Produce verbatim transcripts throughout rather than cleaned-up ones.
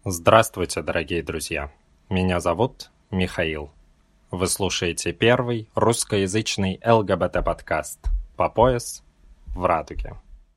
Здравствуйте, дорогие друзья. Меня зовут Михаил. Вы слушаете первый русскоязычный ЛГБТ-подкаст «По пояс в радуге».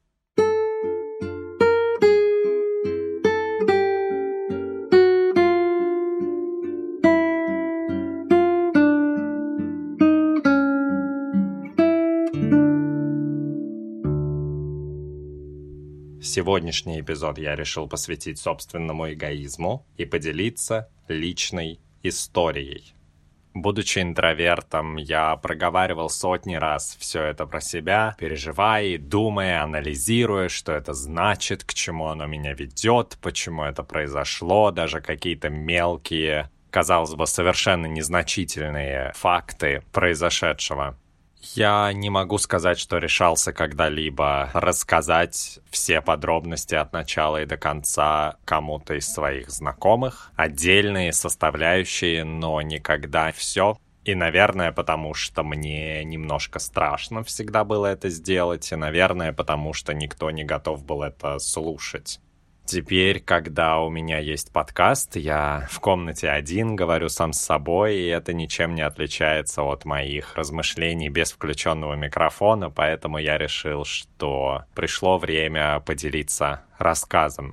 Сегодняшний эпизод я решил посвятить собственному эгоизму и поделиться личной историей. Будучи интровертом, я проговаривал сотни раз все это про себя, переживая, думая, анализируя, что это значит, к чему оно меня ведет, почему это произошло, даже какие-то мелкие, казалось бы, совершенно незначительные факты произошедшего. Я не могу сказать, что решался когда-либо рассказать все подробности от начала и до конца кому-то из своих знакомых, отдельные составляющие, но никогда все. И, наверное, потому что мне немножко страшно всегда было это сделать, и, наверное, потому что никто не готов был это слушать. Теперь, когда у меня есть подкаст, я в комнате один говорю сам с собой, и это ничем не отличается от моих размышлений без включенного микрофона, поэтому я решил, что пришло время поделиться рассказом.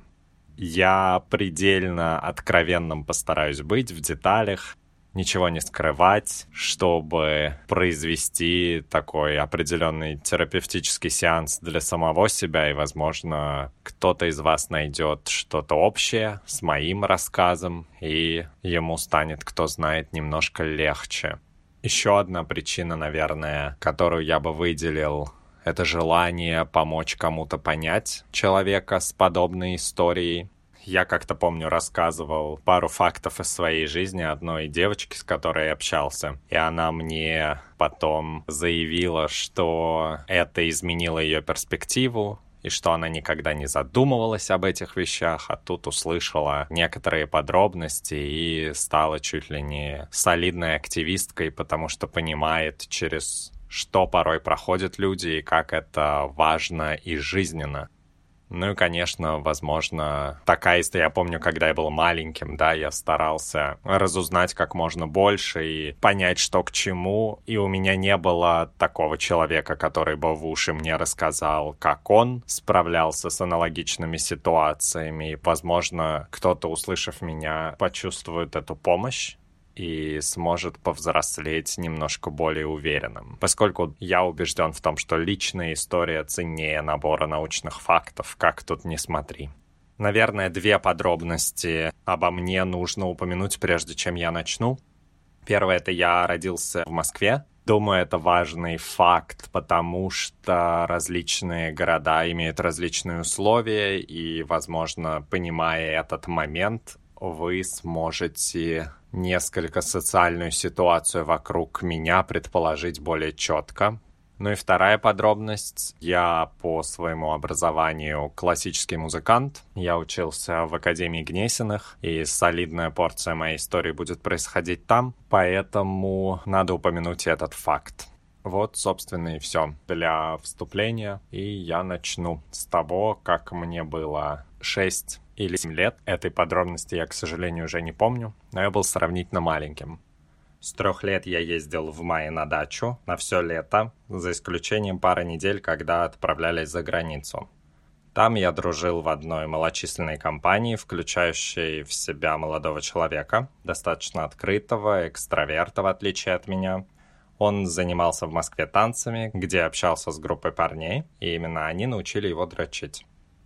Я предельно откровенным постараюсь быть в деталях, ничего не скрывать, чтобы произвести такой определенный терапевтический сеанс для самого себя, и, возможно, кто-то из вас найдет что-то общее с моим рассказом, и ему станет, кто знает, немножко легче. Еще одна причина, наверное, которую я бы выделил, это желание помочь кому-то понять человека с подобной историей. Я как-то, помню, рассказывал пару фактов из своей жизни одной девочке, с которой я общался. И она мне потом заявила, что это изменило ее перспективу, и что она никогда не задумывалась об этих вещах, а тут услышала некоторые подробности и стала чуть ли не солидной активисткой, потому что понимает, через что порой проходят люди и как это важно и жизненно. Ну и, конечно, возможно, такая история. Я помню, когда я был маленьким, да, я старался разузнать как можно больше и понять, что к чему. И у меня не было такого человека, который бы в уши мне рассказал, как он справлялся с аналогичными ситуациями. И, возможно, кто-то, услышав меня, почувствует эту помощь и сможет повзрослеть немножко более уверенным. Поскольку я убежден в том, что личная история ценнее набора научных фактов, как тут ни смотри. Наверное, две подробности обо мне нужно упомянуть, прежде чем я начну. Первое — это я родился в Москве. Думаю, это важный факт, потому что различные города имеют различные условия, и, возможно, понимая этот момент, вы сможете несколько социальную ситуацию вокруг меня предположить более четко. Ну и вторая подробность. Я по своему образованию классический музыкант. Я учился в Академии Гнесиных, и солидная порция моей истории будет происходить там, поэтому надо упомянуть этот факт. Вот, собственно, и все для вступления. И я начну с того, как мне было шесть или семь лет. Этой подробности я, к сожалению, уже не помню, но я был сравнительно маленьким. С трех лет я ездил в мае на дачу на все лето, за исключением пары недель, когда отправлялись за границу. Там я дружил в одной малочисленной компании, включающей в себя молодого человека, достаточно открытого, экстраверта, в отличие от меня. Он занимался в Москве танцами, где общался с группой парней, и именно они научили его дрочить.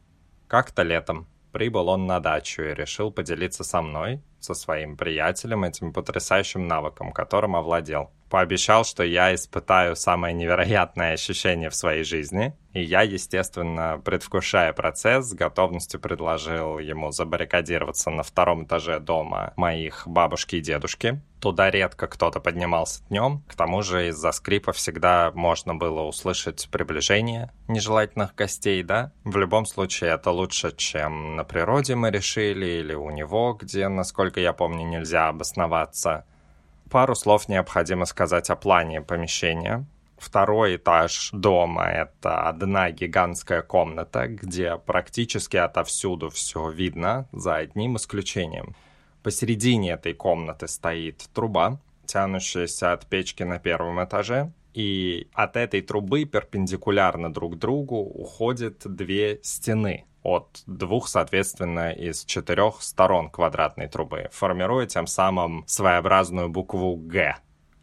Как-то летом прибыл он на дачу и решил поделиться со мной, со своим приятелем, этим потрясающим навыком, которым овладел. Пообещал, что я испытаю самое невероятное ощущение в своей жизни, и я, естественно, предвкушая процесс, с готовностью предложил ему забаррикадироваться на втором этаже дома моих бабушки и дедушки. Туда редко кто-то поднимался днем, к тому же из-за скрипа всегда можно было услышать приближение нежелательных гостей, да? В любом случае это лучше, чем на природе мы решили, или у него, где, насколько я помню, нельзя обосноваться. Пару слов необходимо сказать о плане помещения. Второй этаж дома — это одна гигантская комната, где практически отовсюду все видно, за одним исключением. Посередине этой комнаты стоит труба, тянущаяся от печки на первом этаже, и от этой трубы перпендикулярно друг другу уходят две стены от двух, соответственно, из четырех сторон квадратной трубы, формируя тем самым своеобразную букву «Г».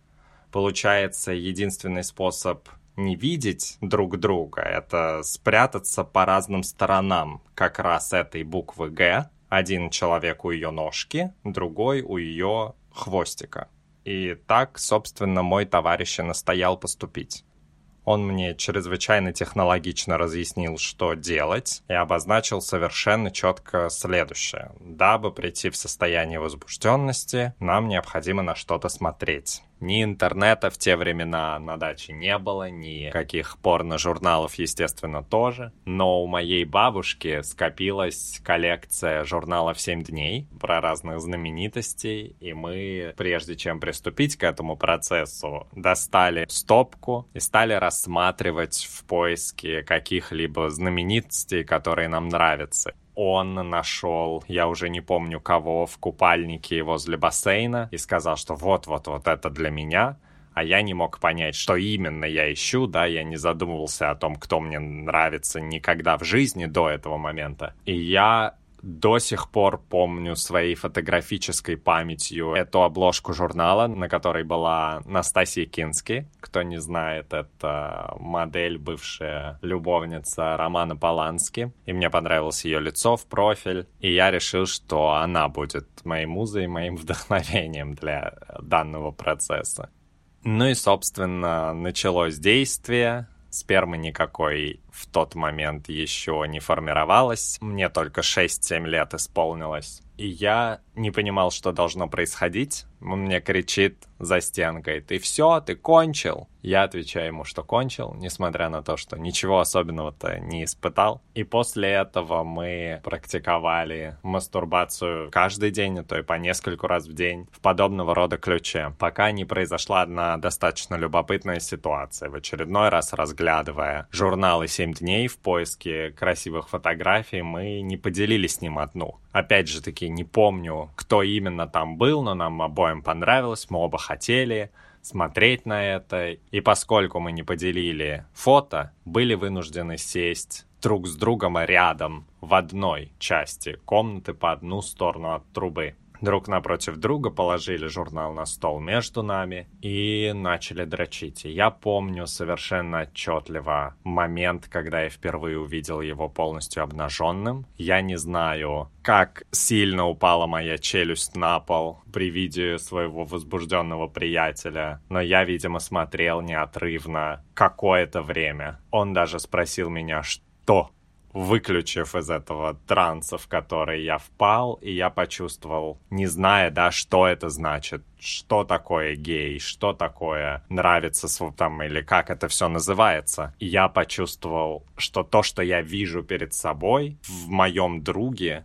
Получается, единственный способ не видеть друг друга — это спрятаться по разным сторонам как раз этой буквы «Г». Один человек у ее ножки, другой у ее хвостика. И так, собственно, мой товарищ и настоял поступить. Он мне чрезвычайно технологично разъяснил, что делать, и обозначил совершенно четко следующее. Дабы прийти в состояние возбужденности, нам необходимо на что-то смотреть. Ни интернета в те времена на даче не было, ни каких порно-журналов, естественно, тоже. Но у моей бабушки скопилась коллекция журналов «Семь дней» про разных знаменитостей, и мы, прежде чем приступить к этому процессу, достали стопку и стали рассматривать в поиске каких-либо знаменитостей, которые нам нравятся. Он нашел, я уже не помню кого, в купальнике возле бассейна и сказал, что вот-вот-вот это для меня, а я не мог понять, что именно я ищу, да, я не задумывался о том, кто мне нравится никогда в жизни до этого момента. И я до сих пор помню своей фотографической памятью эту обложку журнала, на которой была Настасья Кински. Кто не знает, это модель, бывшая любовница Романа Полански. И мне понравилось ее лицо в профиль. И я решил, что она будет моей музой, моим вдохновением для данного процесса. Ну и, собственно, началось действие. Спермы никакой в тот момент еще не формировалась. Мне только шесть-семь лет исполнилось. И я не понимал, что должно происходить. Он мне кричит за стенкой: «Ты все, ты кончил?» Я отвечаю ему, что кончил, несмотря на то, что ничего особенного-то не испытал. И после этого мы практиковали мастурбацию каждый день, а то и по нескольку раз в день, в подобного рода ключе, пока не произошла одна достаточно любопытная ситуация. В очередной раз, разглядывая журналы «Семь дней» в поиске красивых фотографий, мы не поделили с ним одну. Опять же таки, не помню, кто именно там был, но нам обоим понравилось, мы оба хотели смотреть на это. И поскольку мы не поделили фото, были вынуждены сесть друг с другом рядом в одной части комнаты по одну сторону от трубы. Друг напротив друга положили журнал на стол между нами и начали дрочить. И я помню совершенно отчетливо момент, когда я впервые увидел его полностью обнаженным. Я не знаю, как сильно упала моя челюсть на пол при виде своего возбужденного приятеля, но я, видимо, смотрел неотрывно какое-то время. Он даже спросил меня, что... выключив из этого транса, в который я впал, и я почувствовал, не зная, да, что это значит, что такое гей, что такое нравится, там, или как это все называется. И я почувствовал, что то, что я вижу перед собой в моем друге,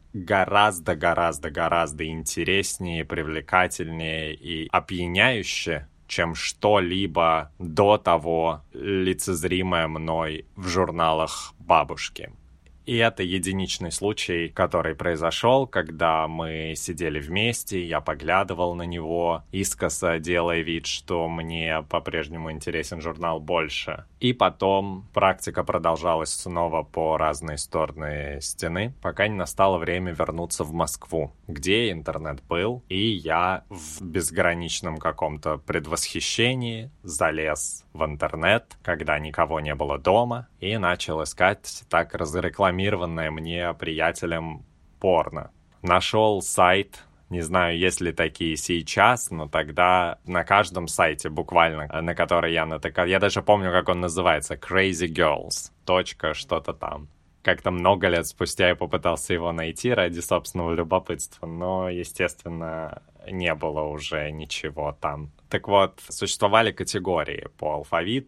гораздо-гораздо-гораздо интереснее, привлекательнее и опьяняюще, чем что-либо до того лицезримое мной в журналах бабушки. И это единичный случай, который произошел, когда мы сидели вместе, я поглядывал на него, искоса делая вид, что мне по-прежнему интересен журнал больше. И потом практика продолжалась снова по разные стороны стены, пока не настало время вернуться в Москву, где интернет был, и я в безграничном каком-то предвосхищении залез в интернет, когда никого не было дома, и начал искать так разрекламированное мне приятелем порно. Нашел сайт, не знаю, есть ли такие сейчас, но тогда на каждом сайте буквально, на который я натыкал, я даже помню, как он называется, Crazy Girls, точка что-то там. Как-то много лет спустя я попытался его найти ради собственного любопытства, но, естественно, не было уже ничего там. Так вот, существовали категории по алфавиту,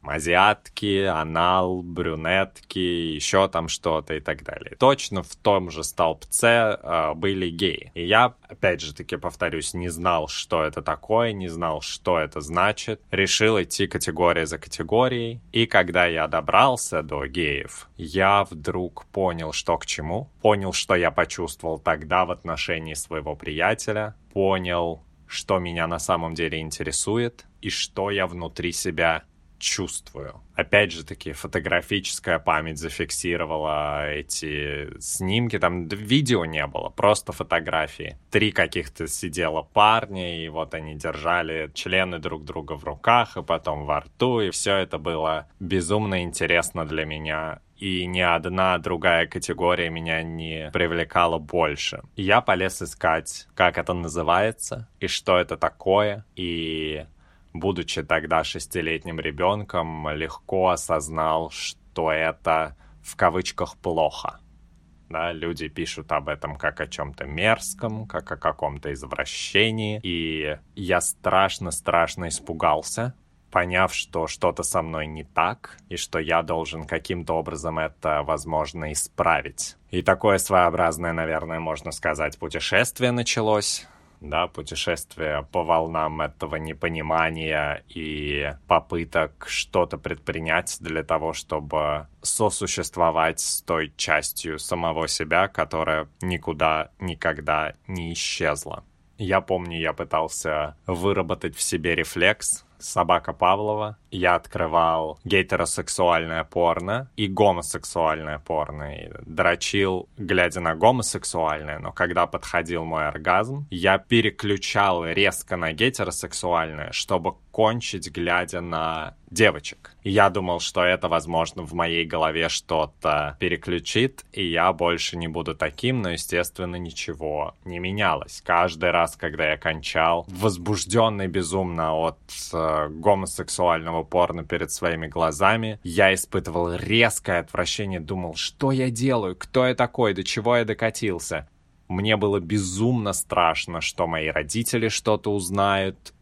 азиатки, анал, брюнетки, еще там что-то и так далее. Точно в том же столбце э, были геи. И я, опять же таки повторюсь, не знал, что это такое, не знал, что это значит. Решил идти категория за категорией. И когда я добрался до геев, я вдруг понял, что к чему. Понял, что я почувствовал тогда в отношении своего приятеля. Понял, что меня на самом деле интересует и что я внутри себя чувствую. Опять же таки, фотографическая память зафиксировала эти снимки, там видео не было, просто фотографии. Три каких-то сидело парня, и вот они держали члены друг друга в руках, и потом во рту, и все это было безумно интересно для меня. И ни одна другая категория меня не привлекала больше. И я полез искать, как это называется, и что это такое, и... Будучи тогда шестилетним ребенком, легко осознал, что это в кавычках плохо. Да, люди пишут об этом как о чем-то мерзком, как о каком-то извращении. И я страшно-страшно испугался, поняв, что что-то со мной не так, и что я должен каким-то образом это, возможно, исправить. И такое своеобразное, наверное, можно сказать, путешествие началось. Да, путешествие по волнам этого непонимания и попыток что-то предпринять для того, чтобы сосуществовать с той частью самого себя, которая никуда никогда не исчезла. Я помню, я пытался выработать в себе рефлекс «Собака Павлова». Я открывал гетеросексуальное порно и гомосексуальное порно. И дрочил, глядя на гомосексуальное, но когда подходил мой оргазм, я переключал резко на гетеросексуальное, чтобы кончить, глядя на девочек. И я думал, что это, возможно, в моей голове что-то переключит, и я больше не буду таким, но, естественно, ничего не менялось. Каждый раз, когда я кончал, возбужденный безумно от э, гомосексуального порно перед своими глазами, я испытывал резкое отвращение, думал, что я делаю, кто я такой, до чего я докатился. Мне было безумно страшно, что мои родители что-то узнают.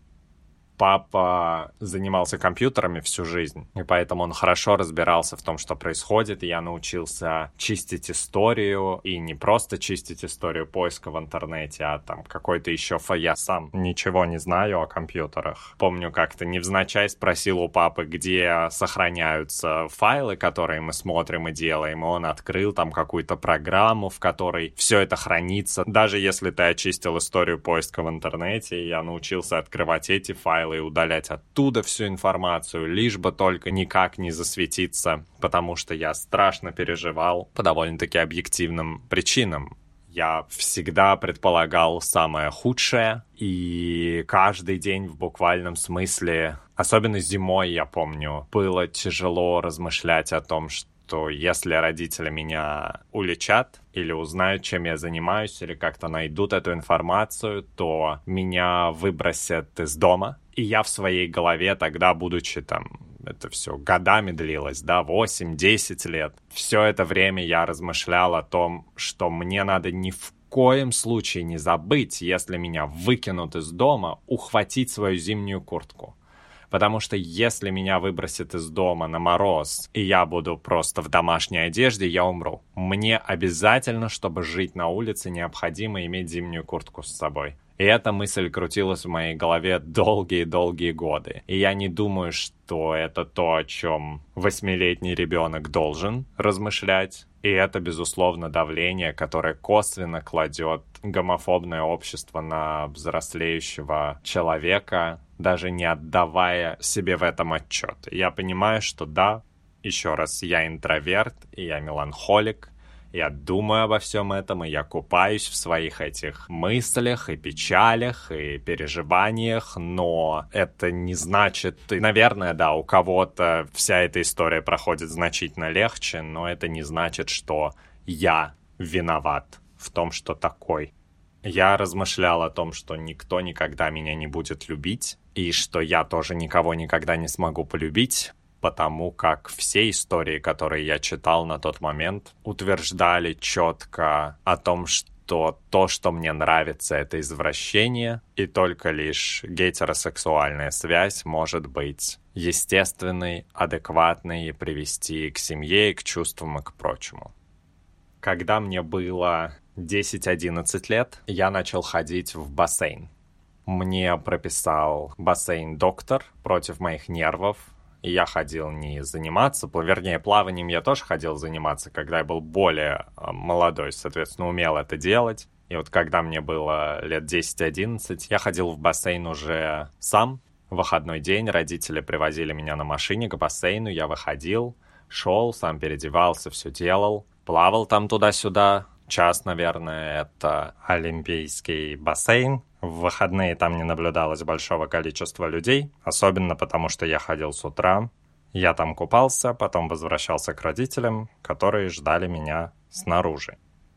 Папа занимался компьютерами всю жизнь, и поэтому он хорошо разбирался в том, что происходит, и я научился чистить историю, и не просто чистить историю поиска в интернете, а там какой-то еще фа... Я сам ничего не знаю о компьютерах. Помню, как-то невзначай спросил у папы, где сохраняются файлы, которые мы смотрим и делаем, и он открыл там какую-то программу, в которой все это хранится. Даже если ты очистил историю поиска в интернете, я научился открывать эти файлы и удалять оттуда всю информацию, лишь бы только никак не засветиться, потому что я страшно переживал по довольно-таки объективным причинам. Я всегда предполагал самое худшее, и каждый день в буквальном смысле, особенно зимой, я помню, было тяжело размышлять о том, что что если родители меня уличат или узнают, чем я занимаюсь, или как-то найдут эту информацию, то меня выбросят из дома. И я в своей голове тогда, будучи там, это все годами длилось, да, восемь-десять лет, все это время я размышлял о том, что мне надо ни в коем случае не забыть, если меня выкинут из дома, ухватить свою зимнюю куртку. Потому что если меня выбросят из дома на мороз, и я буду просто в домашней одежде, я умру. Мне обязательно, чтобы жить на улице, необходимо иметь зимнюю куртку с собой. И эта мысль крутилась в моей голове долгие-долгие годы. И я не думаю, что это то, о чем восьмилетний ребенок должен размышлять. И это, безусловно, давление, которое косвенно кладет гомофобное общество на взрослеющего человека, даже не отдавая себе в этом отчет. Я понимаю, что да, еще раз, я интроверт, и я меланхолик, я думаю обо всем этом, и я купаюсь в своих этих мыслях и печалях, и переживаниях, но это не значит... Наверное, да, у кого-то вся эта история проходит значительно легче, но это не значит, что я виноват в том, что такой. Я размышлял о том, что никто никогда меня не будет любить, и что я тоже никого никогда не смогу полюбить, потому как все истории, которые я читал на тот момент, утверждали четко о том, что что то, что мне нравится, это извращение, и только лишь гетеросексуальная связь может быть естественной, адекватной и привести к семье, и к чувствам и к прочему. Когда мне было десять-одиннадцать лет, я начал ходить в бассейн. Мне прописал бассейн доктор против моих нервов, и я ходил не заниматься, вернее, плаванием я тоже ходил заниматься, когда я был более молодой, соответственно, умел это делать. И вот когда мне было лет десять-одиннадцать, я ходил в бассейн уже сам. В выходной день родители привозили меня на машине к бассейну, я выходил, шел, сам переодевался, все делал, плавал там туда-сюда. Час, наверное, это олимпийский бассейн. В выходные там не наблюдалось большого количества людей, особенно потому, что я ходил с утра. Я там купался, потом возвращался к родителям, которые ждали меня снаружи.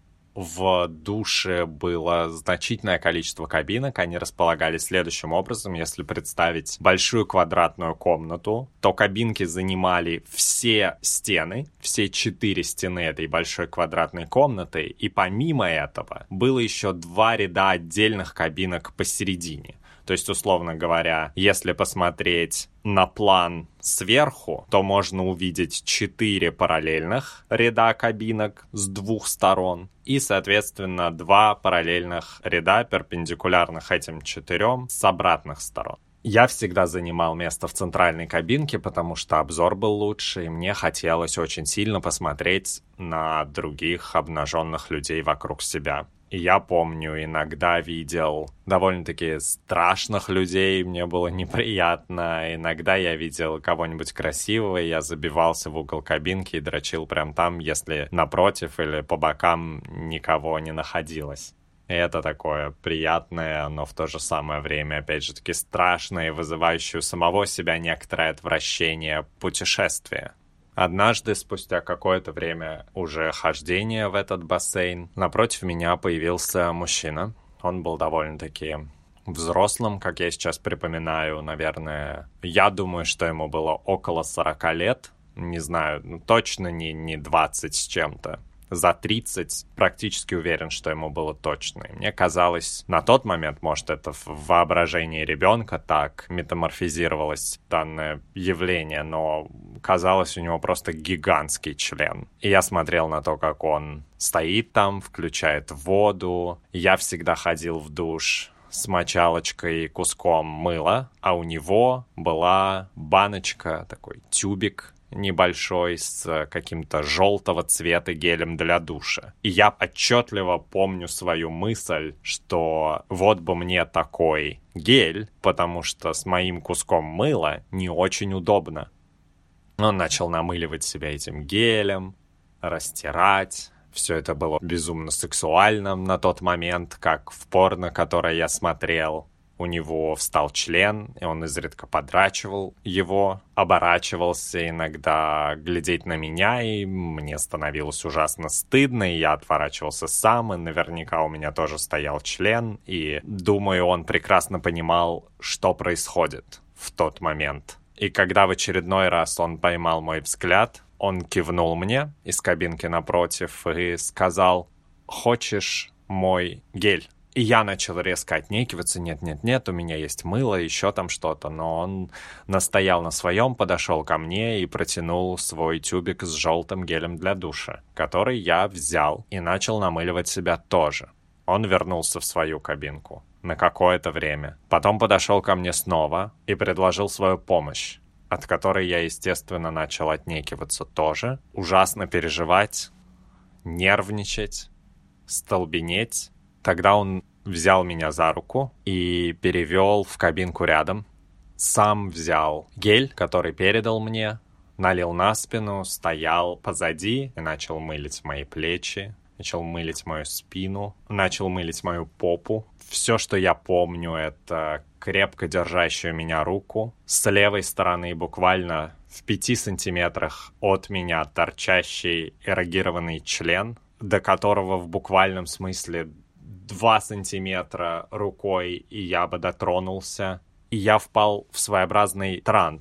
В душе было значительное количество кабинок, они располагались следующим образом. Если представить большую квадратную комнату, то кабинки занимали все стены, все четыре стены этой большой квадратной комнаты, и помимо этого было еще два ряда отдельных кабинок посередине. То есть, условно говоря, если посмотреть на план сверху, то можно увидеть четыре параллельных ряда кабинок с двух сторон и, соответственно, два параллельных ряда, перпендикулярных этим четырем, с обратных сторон. Я всегда занимал место в центральной кабинке, потому что обзор был лучше, и мне хотелось очень сильно посмотреть на других обнаженных людей вокруг себя. И я помню, иногда видел довольно-таки страшных людей, мне было неприятно. Иногда я видел кого-нибудь красивого, и я забивался в угол кабинки и дрочил прям там, если напротив или по бокам никого не находилось. И это такое приятное, но в то же самое время, опять же таки, страшное и вызывающее у самого себя некоторое отвращение путешествие. Однажды, спустя какое-то время уже хождения в этот бассейн, напротив меня появился мужчина. Он был довольно-таки взрослым, как я сейчас припоминаю, наверное. Я думаю, что ему было около сорока лет. Не знаю, ну, точно не, не двадцать с чем-то. За тридцать практически уверен, что ему было точно. И мне казалось, на тот момент, может, это в воображении ребенка так метаморфизировалось данное явление, но казалось, у него просто гигантский член. И я смотрел на то, как он стоит там, включает воду. Я всегда ходил в душ с мочалочкой и куском мыла, а у него была баночка, такой тюбик небольшой с каким-то желтого цвета гелем для душа. И я отчетливо помню свою мысль, что вот бы мне такой гель, потому что с моим куском мыла не очень удобно. Он начал намыливать себя этим гелем, растирать. Все это было безумно сексуальным на тот момент, как в порно, которое я смотрел. У него встал член, и он изредка подрачивал его, оборачивался иногда глядеть на меня, и мне становилось ужасно стыдно, и я отворачивался сам, и наверняка у меня тоже стоял член, и, думаю, он прекрасно понимал, что происходит в тот момент. И когда в очередной раз он поймал мой взгляд, он кивнул мне из кабинки напротив и сказал: «Хочешь мой гель?» И я начал резко отнекиваться: нет-нет-нет, у меня есть мыло, еще там что-то. Но он настоял на своем, подошел ко мне и протянул свой тюбик с желтым гелем для душа, который я взял и начал намыливать себя тоже. Он вернулся в свою кабинку на какое-то время. Потом подошел ко мне снова и предложил свою помощь, от которой я, естественно, начал отнекиваться тоже. Ужасно переживать, нервничать, столбенеть. Тогда он взял меня за руку и перевел в кабинку рядом. Сам взял гель, который передал мне, налил на спину, стоял позади и начал мылить мои плечи, начал мылить мою спину, начал мылить мою попу. Все, что я помню, это крепко держащую меня руку. С левой стороны, буквально в пяти сантиметрах от меня, торчащий эрогированный член, до которого в буквальном смысле два сантиметра рукой, и я бы дотронулся. И я впал в своеобразный транс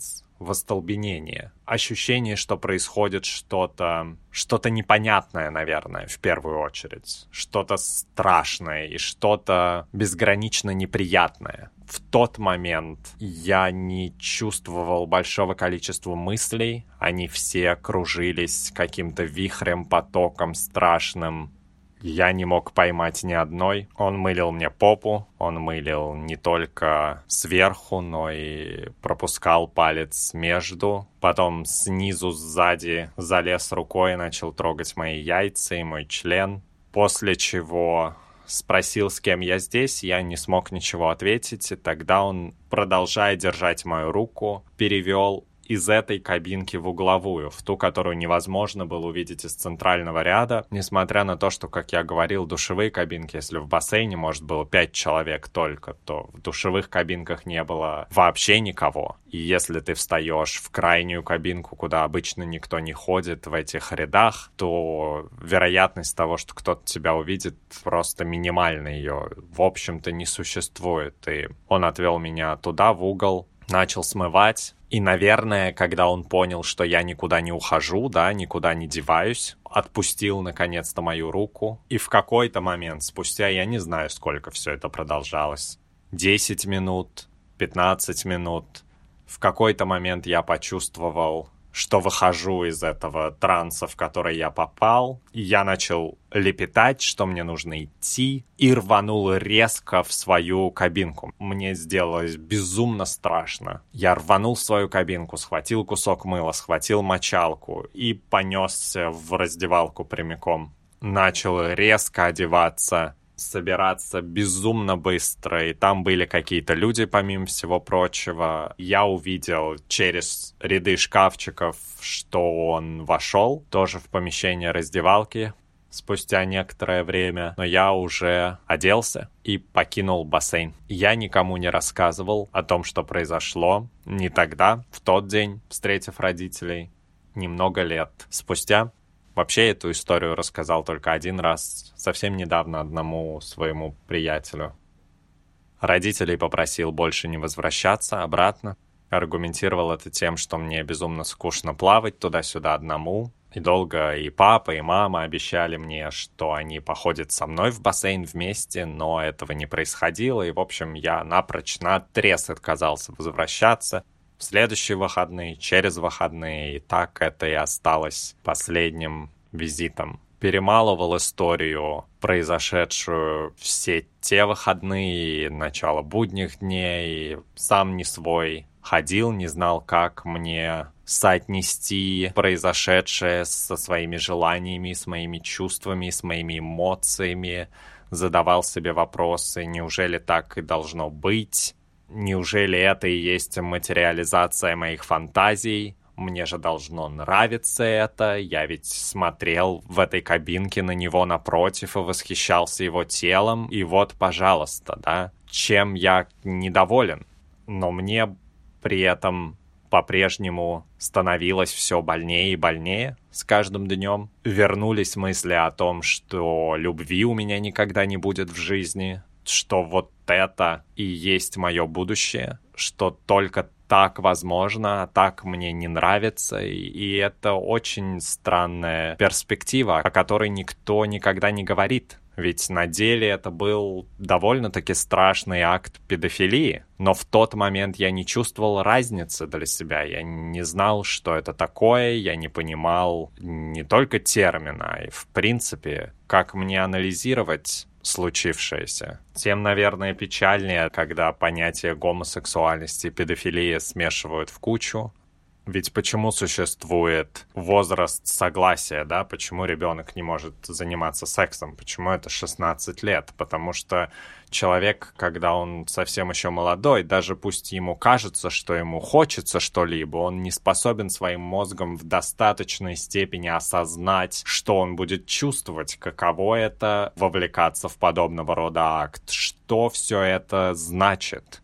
в остолбенение. Ощущение, что происходит что-то, что-то непонятное, наверное, в первую очередь. Что-то страшное и что-то безгранично неприятное. В тот момент я не чувствовал большого количества мыслей. Они все кружились каким-то вихрем, потоком страшным. Я не мог поймать ни одной. Он мылил мне попу, он мылил не только сверху, но и пропускал палец между. Потом снизу, сзади залез рукой и начал трогать мои яйца и мой член. После чего спросил, с кем я здесь, я не смог ничего ответить. И тогда он, продолжая держать мою руку, перевел из этой кабинки в угловую, в ту, которую невозможно было увидеть из центрального ряда, несмотря на то, что, как я говорил, душевые кабинки, если в бассейне, может, было пять человек только, то в душевых кабинках не было вообще никого. И если ты встаешь в крайнюю кабинку, куда обычно никто не ходит в этих рядах, то вероятность того, что кто-то тебя увидит, просто минимальна, ее, в общем-то, не существует. И он отвел меня туда, в угол, начал смывать. И, наверное, когда он понял, что я никуда не ухожу, да, никуда не деваюсь, отпустил, наконец-то, мою руку. И в какой-то момент, спустя, я не знаю, сколько все это продолжалось, десять минут, пятнадцать минут, в какой-то момент я почувствовал, что выхожу из этого транса, в который я попал, и я начал лепетать, что мне нужно идти, и рванул резко в свою кабинку. Мне сделалось безумно страшно. Я рванул в свою кабинку, схватил кусок мыла, схватил мочалку и понесся в раздевалку прямиком. Начал резко одеваться, собираться безумно быстро, и там были какие-то люди, помимо всего прочего. Я увидел через ряды шкафчиков, что он вошел тоже в помещение раздевалки спустя некоторое время, но я уже оделся и покинул бассейн. Я никому не рассказывал о том, что произошло ни тогда, в тот день, встретив родителей, ни много лет спустя. Вообще, эту историю рассказал только один раз, совсем недавно одному своему приятелю. Родителей попросил больше не возвращаться обратно. Аргументировал это тем, что мне безумно скучно плавать туда-сюда одному. И долго и папа, и мама обещали мне, что они походят со мной в бассейн вместе, но этого не происходило. И, в общем, я напрочь наотрез отказался возвращаться. В следующие выходные, через выходные, и так это и осталось последним визитом. Перемалывал историю, произошедшую все те выходные, начало будних дней, сам не свой. Ходил, не знал, как мне соотнести произошедшее со своими желаниями, с моими чувствами, с моими эмоциями. Задавал себе вопросы, неужели так и должно быть? Неужели это и есть материализация моих фантазий? Мне же должно нравиться это. Я ведь смотрел в этой кабинке на него напротив и восхищался его телом. И вот, пожалуйста, да, чем я недоволен. Но мне при этом по-прежнему становилось все больнее и больнее с каждым днем. Вернулись мысли о том, что любви у меня никогда не будет в жизни, что вот это и есть мое будущее, что только так возможно, а так мне не нравится, и, и это очень странная перспектива, о которой никто никогда не говорит. Ведь на деле это был довольно-таки страшный акт педофилии, но в тот момент я не чувствовал разницы для себя, я не знал, что это такое, я не понимал не только термина, а и в принципе, как мне анализировать случившееся. Тем, наверное, печальнее, когда понятия гомосексуальности и педофилии смешивают в кучу. Ведь почему существует возраст согласия, да? Почему ребенок не может заниматься сексом? Почему это шестнадцать лет? Потому что человек, когда он совсем еще молодой, даже пусть ему кажется, что ему хочется что-либо, он не способен своим мозгом в достаточной степени осознать, что он будет чувствовать, каково это вовлекаться в подобного рода акт, что все это значит.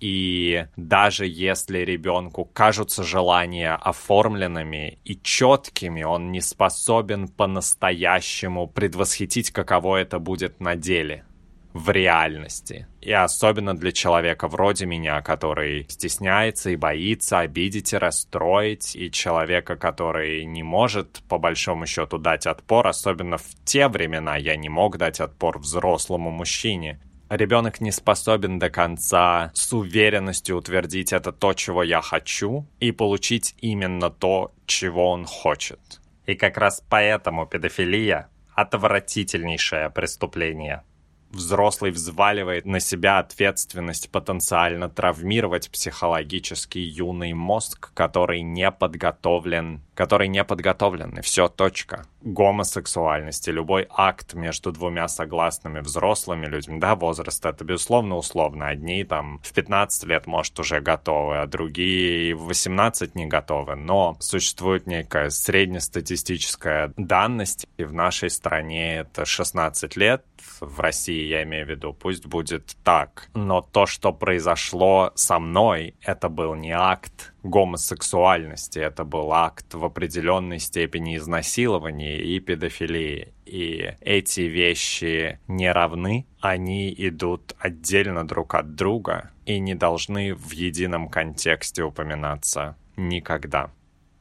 И даже если ребенку кажутся желания оформленными и четкими, он не способен по-настоящему предвосхитить, каково это будет на деле. в реальности. И особенно для человека вроде меня, который стесняется и боится обидеть и расстроить, и человека, который не может, по большому счету, дать отпор, особенно в те времена я не мог дать отпор взрослому мужчине. Ребенок не способен до конца с уверенностью утвердить это то, чего я хочу, и получить именно то, чего он хочет. И как раз поэтому педофилия – отвратительнейшее преступление. Взрослый взваливает на себя ответственность потенциально травмировать психологически юный мозг, который не подготовлен, который не подготовлен, и все, точка. Гомосексуальность и любой акт между двумя согласными взрослыми людьми, да, возраст это безусловно условно. Одни там в пятнадцать лет, может, уже готовы, а другие в восемнадцать не готовы. Но существует некая среднестатистическая данность, и в нашей стране это шестнадцать лет, в России я имею в виду, пусть будет так. Но то, что произошло со мной, это был не акт гомосексуальности, это был акт в определенной степени изнасилования и педофилии. И эти вещи не равны, они идут отдельно друг от друга и не должны в едином контексте упоминаться никогда.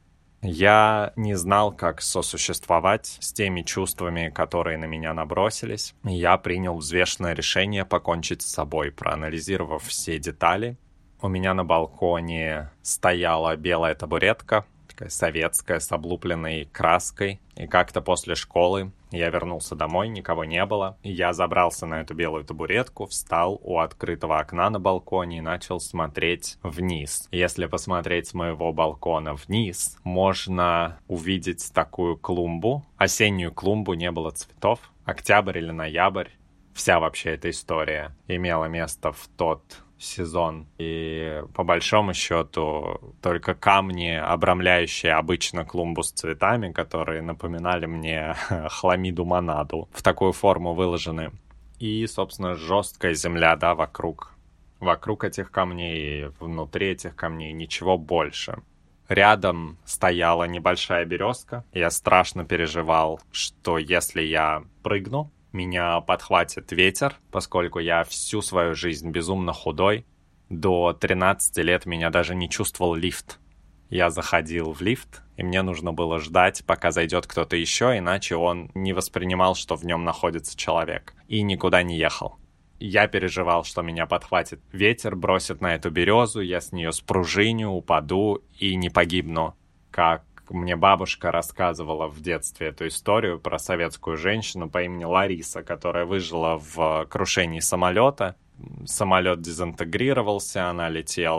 Я не знал, как сосуществовать с теми чувствами, которые на меня набросились. Я принял взвешенное решение покончить с собой, проанализировав все детали. У меня на балконе стояла белая табуретка, такая советская, с облупленной краской. И как-то после школы я вернулся домой, никого не было. И я забрался на эту белую табуретку, встал у открытого окна на балконе и начал смотреть вниз. Если посмотреть с моего балкона вниз, можно увидеть такую клумбу. Осеннюю клумбу, не было цветов. Октябрь или ноябрь. Вся вообще эта история имела место в тот сезон. И по большому счету только камни, обрамляющие обычно клумбу с цветами, которые напоминали мне хламиду-монаду, в такую форму выложены. И, собственно, жесткая земля, да, вокруг. Вокруг этих камней, внутри этих камней ничего больше. Рядом стояла небольшая березка. Я страшно переживал, что если я прыгну, меня подхватит ветер, поскольку я всю свою жизнь безумно худой. До тринадцати лет меня даже не чувствовал лифт. Я заходил в лифт, и мне нужно было ждать, пока зайдет кто-то еще, иначе он не воспринимал, что в нем находится человек, и никуда не ехал. Я переживал, что меня подхватит ветер, бросит на эту березу, я с нее спружиню, упаду и не погибну, как мне бабушка рассказывала в детстве эту историю про советскую женщину по имени Лариса, которая выжила в крушении самолета. Самолет дезинтегрировался, она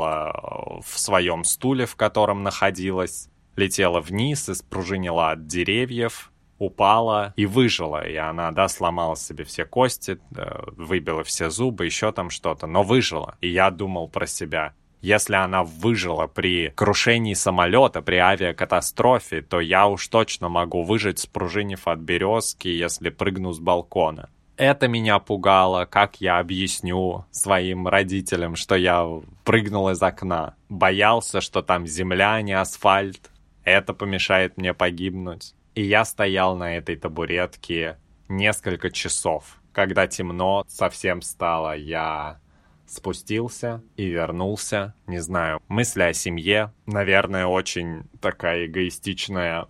летела в своем стуле, в котором находилась, летела вниз и спружинила от деревьев, упала и выжила. И она, да, сломала себе все кости, выбила все зубы, еще там что-то, но выжила. И я думал про себя: если она выжила при крушении самолета, при авиакатастрофе, то я уж точно могу выжить, спружинив от березки, если прыгну с балкона. Это меня пугало, как я объясню своим родителям, что я прыгнул из окна. Боялся, что там земля, а не асфальт. Это помешает мне погибнуть. И я стоял на этой табуретке несколько часов. Когда темно совсем стало, я спустился и вернулся. Не знаю, мысли о семье. Наверное, очень такая эгоистичная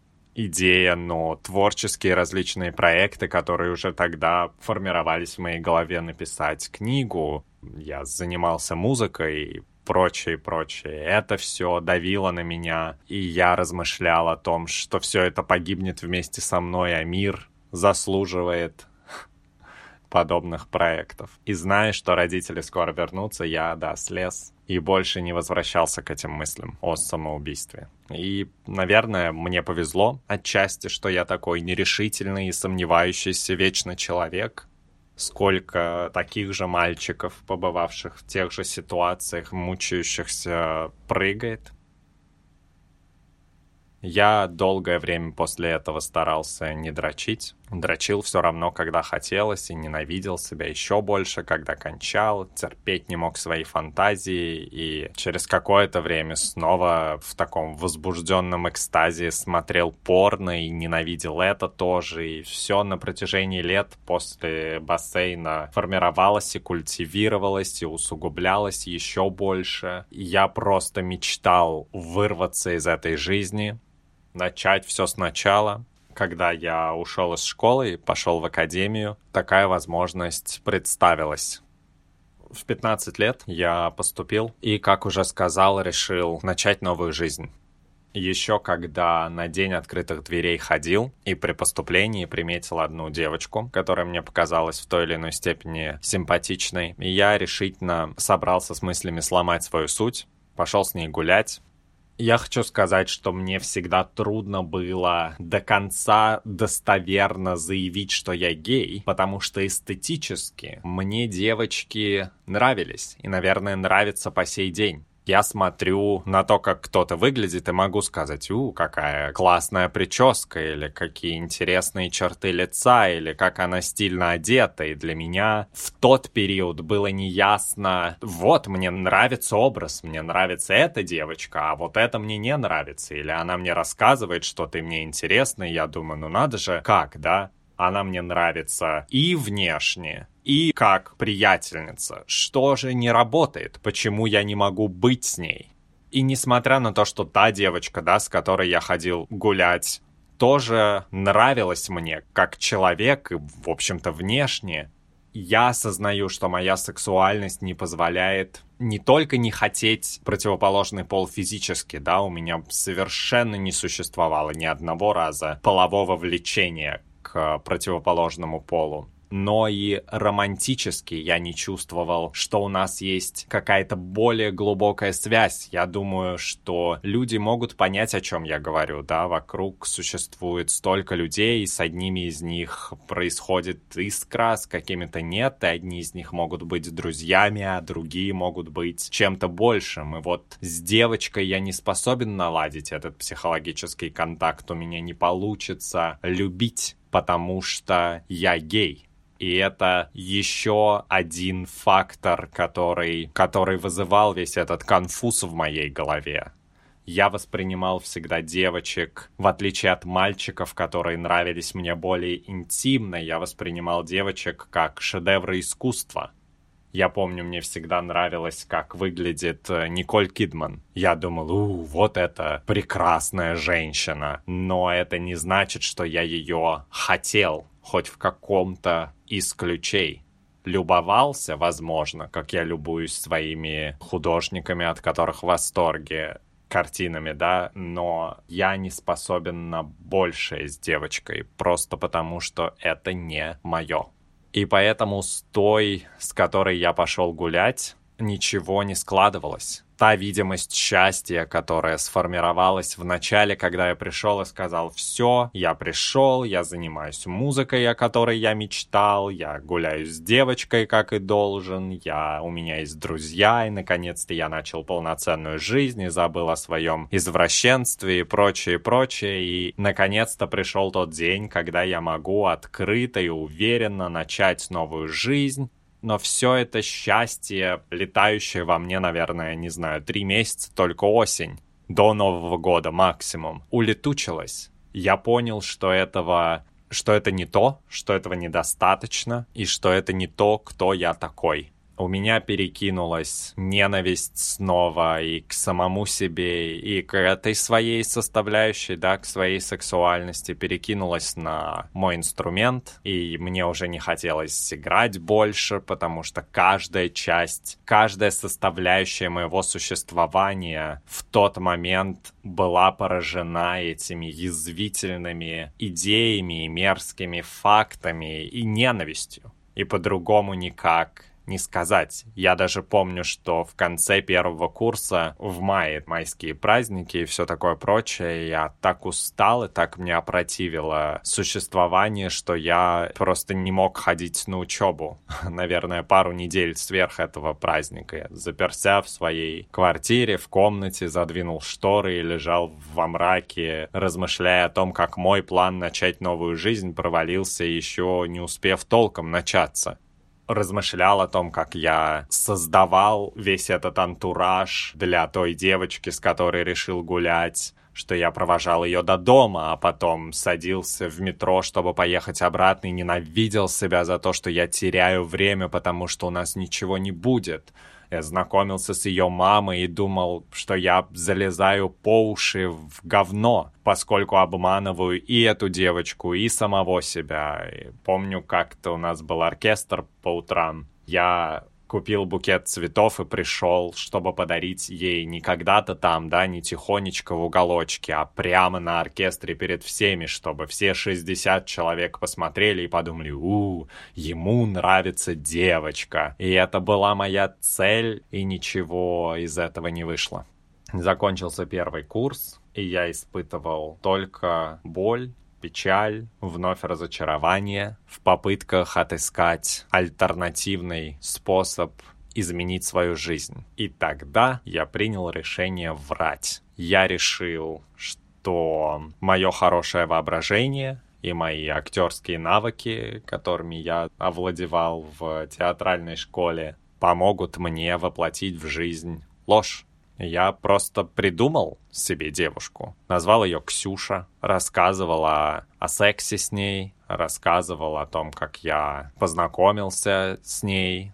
идея, но творческие различные проекты, которые уже тогда формировались в моей голове, написать книгу. Я занимался музыкой и прочее, прочее. Это все давило на меня, и я размышлял о том, что все это погибнет вместе со мной, а мир заслуживает подобных проектов. И зная, что родители скоро вернутся, я, да, слез и больше не возвращался к этим мыслям о самоубийстве. И, наверное, мне повезло отчасти, что я такой нерешительный и сомневающийся вечно человек. Сколько таких же мальчиков, побывавших в тех же ситуациях, мучающихся, прыгает. Я долгое время после этого старался не дрочить. Дрочил все равно, когда хотелось, и ненавидел себя еще больше, когда кончал, терпеть не мог свои фантазии, и через какое-то время снова в таком возбужденном экстазе смотрел порно и ненавидел это тоже, и все на протяжении лет после бассейна формировалось и культивировалось, и усугублялось еще больше. Я просто мечтал вырваться из этой жизни, начать все сначала. Когда я ушел из школы и пошел в академию, такая возможность представилась. В пятнадцать лет я поступил и, как уже сказал, решил начать новую жизнь. Еще когда на день открытых дверей ходил и при поступлении приметил одну девочку, которая мне показалась в той или иной степени симпатичной, и я решительно собрался с мыслями сломать свою суть, пошел с ней гулять. Я хочу сказать, что мне всегда трудно было до конца достоверно заявить, что я гей, потому что эстетически мне девочки нравились и, наверное, нравятся по сей день. Я смотрю на то, как кто-то выглядит, и могу сказать: «У, какая классная прическа», или «какие интересные черты лица», или «как она стильно одета». И для меня в тот период было неясно: вот, мне нравится образ, мне нравится эта девочка, а вот это мне не нравится. Или она мне рассказывает что-то, и мне интересно, и я думаю: ну надо же, как, да? Она мне нравится и внешне, и как приятельница. Что же не работает? Почему я не могу быть с ней? И несмотря на то, что та девочка, да, с которой я ходил гулять, тоже нравилась мне как человек и, в общем-то, внешне, я осознаю, что моя сексуальность не позволяет не только не хотеть противоположный пол физически, да, у меня совершенно не существовало ни одного раза полового влечения к противоположному полу, но и романтически я не чувствовал, что у нас есть какая-то более глубокая связь. Я думаю, что люди могут понять, о чем я говорю, да, вокруг существует столько людей, и с одними из них происходит искра, с какими-то нет, и одни из них могут быть друзьями, а другие могут быть чем-то большим. И вот с девочкой я не способен наладить этот психологический контакт, у меня не получится любить, потому что я гей. И это еще один фактор, который, который вызывал весь этот конфуз в моей голове. Я воспринимал всегда девочек, в отличие от мальчиков, которые нравились мне более интимно, я воспринимал девочек как шедевры искусства. Я помню, мне всегда нравилось, как выглядит Николь Кидман. Я думал: у, вот это прекрасная женщина. Но это не значит, что я ее хотел, хоть в каком-то из ключей. Любовался, возможно, как я любуюсь своими художниками, от которых в восторге, картинами, да, но я не способен на большее с девочкой, просто потому что это не мое. И поэтому с той, с которой я пошел гулять, ничего не складывалось. Та видимость счастья, которая сформировалась в начале, когда я пришел и сказал: все, я пришел, я занимаюсь музыкой, о которой я мечтал, я гуляю с девочкой, как и должен, я, у меня есть друзья, и наконец-то я начал полноценную жизнь и забыл о своем извращенстве и прочее, прочее, и наконец-то пришел тот день, когда я могу открыто и уверенно начать новую жизнь. Но все это счастье, летающее во мне, наверное, не знаю, три месяца, только осень, до Нового года максимум, улетучилось. Я понял, что этого, что это не то, что этого недостаточно, и что это не то, кто я такой. У меня перекинулась ненависть снова и к самому себе, и к этой своей составляющей, да, к своей сексуальности, перекинулась на мой инструмент, и мне уже не хотелось играть больше, потому что каждая часть, каждая составляющая моего существования в тот момент была поражена этими язвительными идеями и мерзкими фактами и ненавистью. И по-другому никак не сказать. Я даже помню, что в конце первого курса, в мае, майские праздники и все такое прочее, я так устал и так мне опротивило существование, что я просто не мог ходить на учебу. Наверное, пару недель сверх этого праздника. Я заперся в своей квартире, в комнате, задвинул шторы и лежал во мраке, размышляя о том, как мой план начать новую жизнь провалился, еще не успев толком начаться. Размышлял о том, как я создавал весь этот антураж для той девочки, с которой решил гулять, что я провожал ее до дома, а потом садился в метро, чтобы поехать обратно, и ненавидел себя за то, что я теряю время, потому что у нас ничего не будет. Я знакомился с ее мамой и думал, что я залезаю по уши в говно, поскольку обманываю и эту девочку, и самого себя. И помню, как-то у нас был оркестр по утрам. Я купил букет цветов и пришел, чтобы подарить ей не когда-то там, да, не тихонечко в уголочке, а прямо на оркестре перед всеми, чтобы все шестьдесят человек посмотрели и подумали: у, ему нравится девочка. И это была моя цель, и ничего из этого не вышло. Закончился первый курс, и я испытывал только боль, печаль, вновь разочарование в попытках отыскать альтернативный способ изменить свою жизнь. И тогда я принял решение врать. Я решил, что мое хорошее воображение и мои актерские навыки, которыми я овладевал в театральной школе, помогут мне воплотить в жизнь ложь. Я просто придумал себе девушку, назвал ее Ксюша, рассказывал о, о сексе с ней, рассказывал о том, как я познакомился с ней,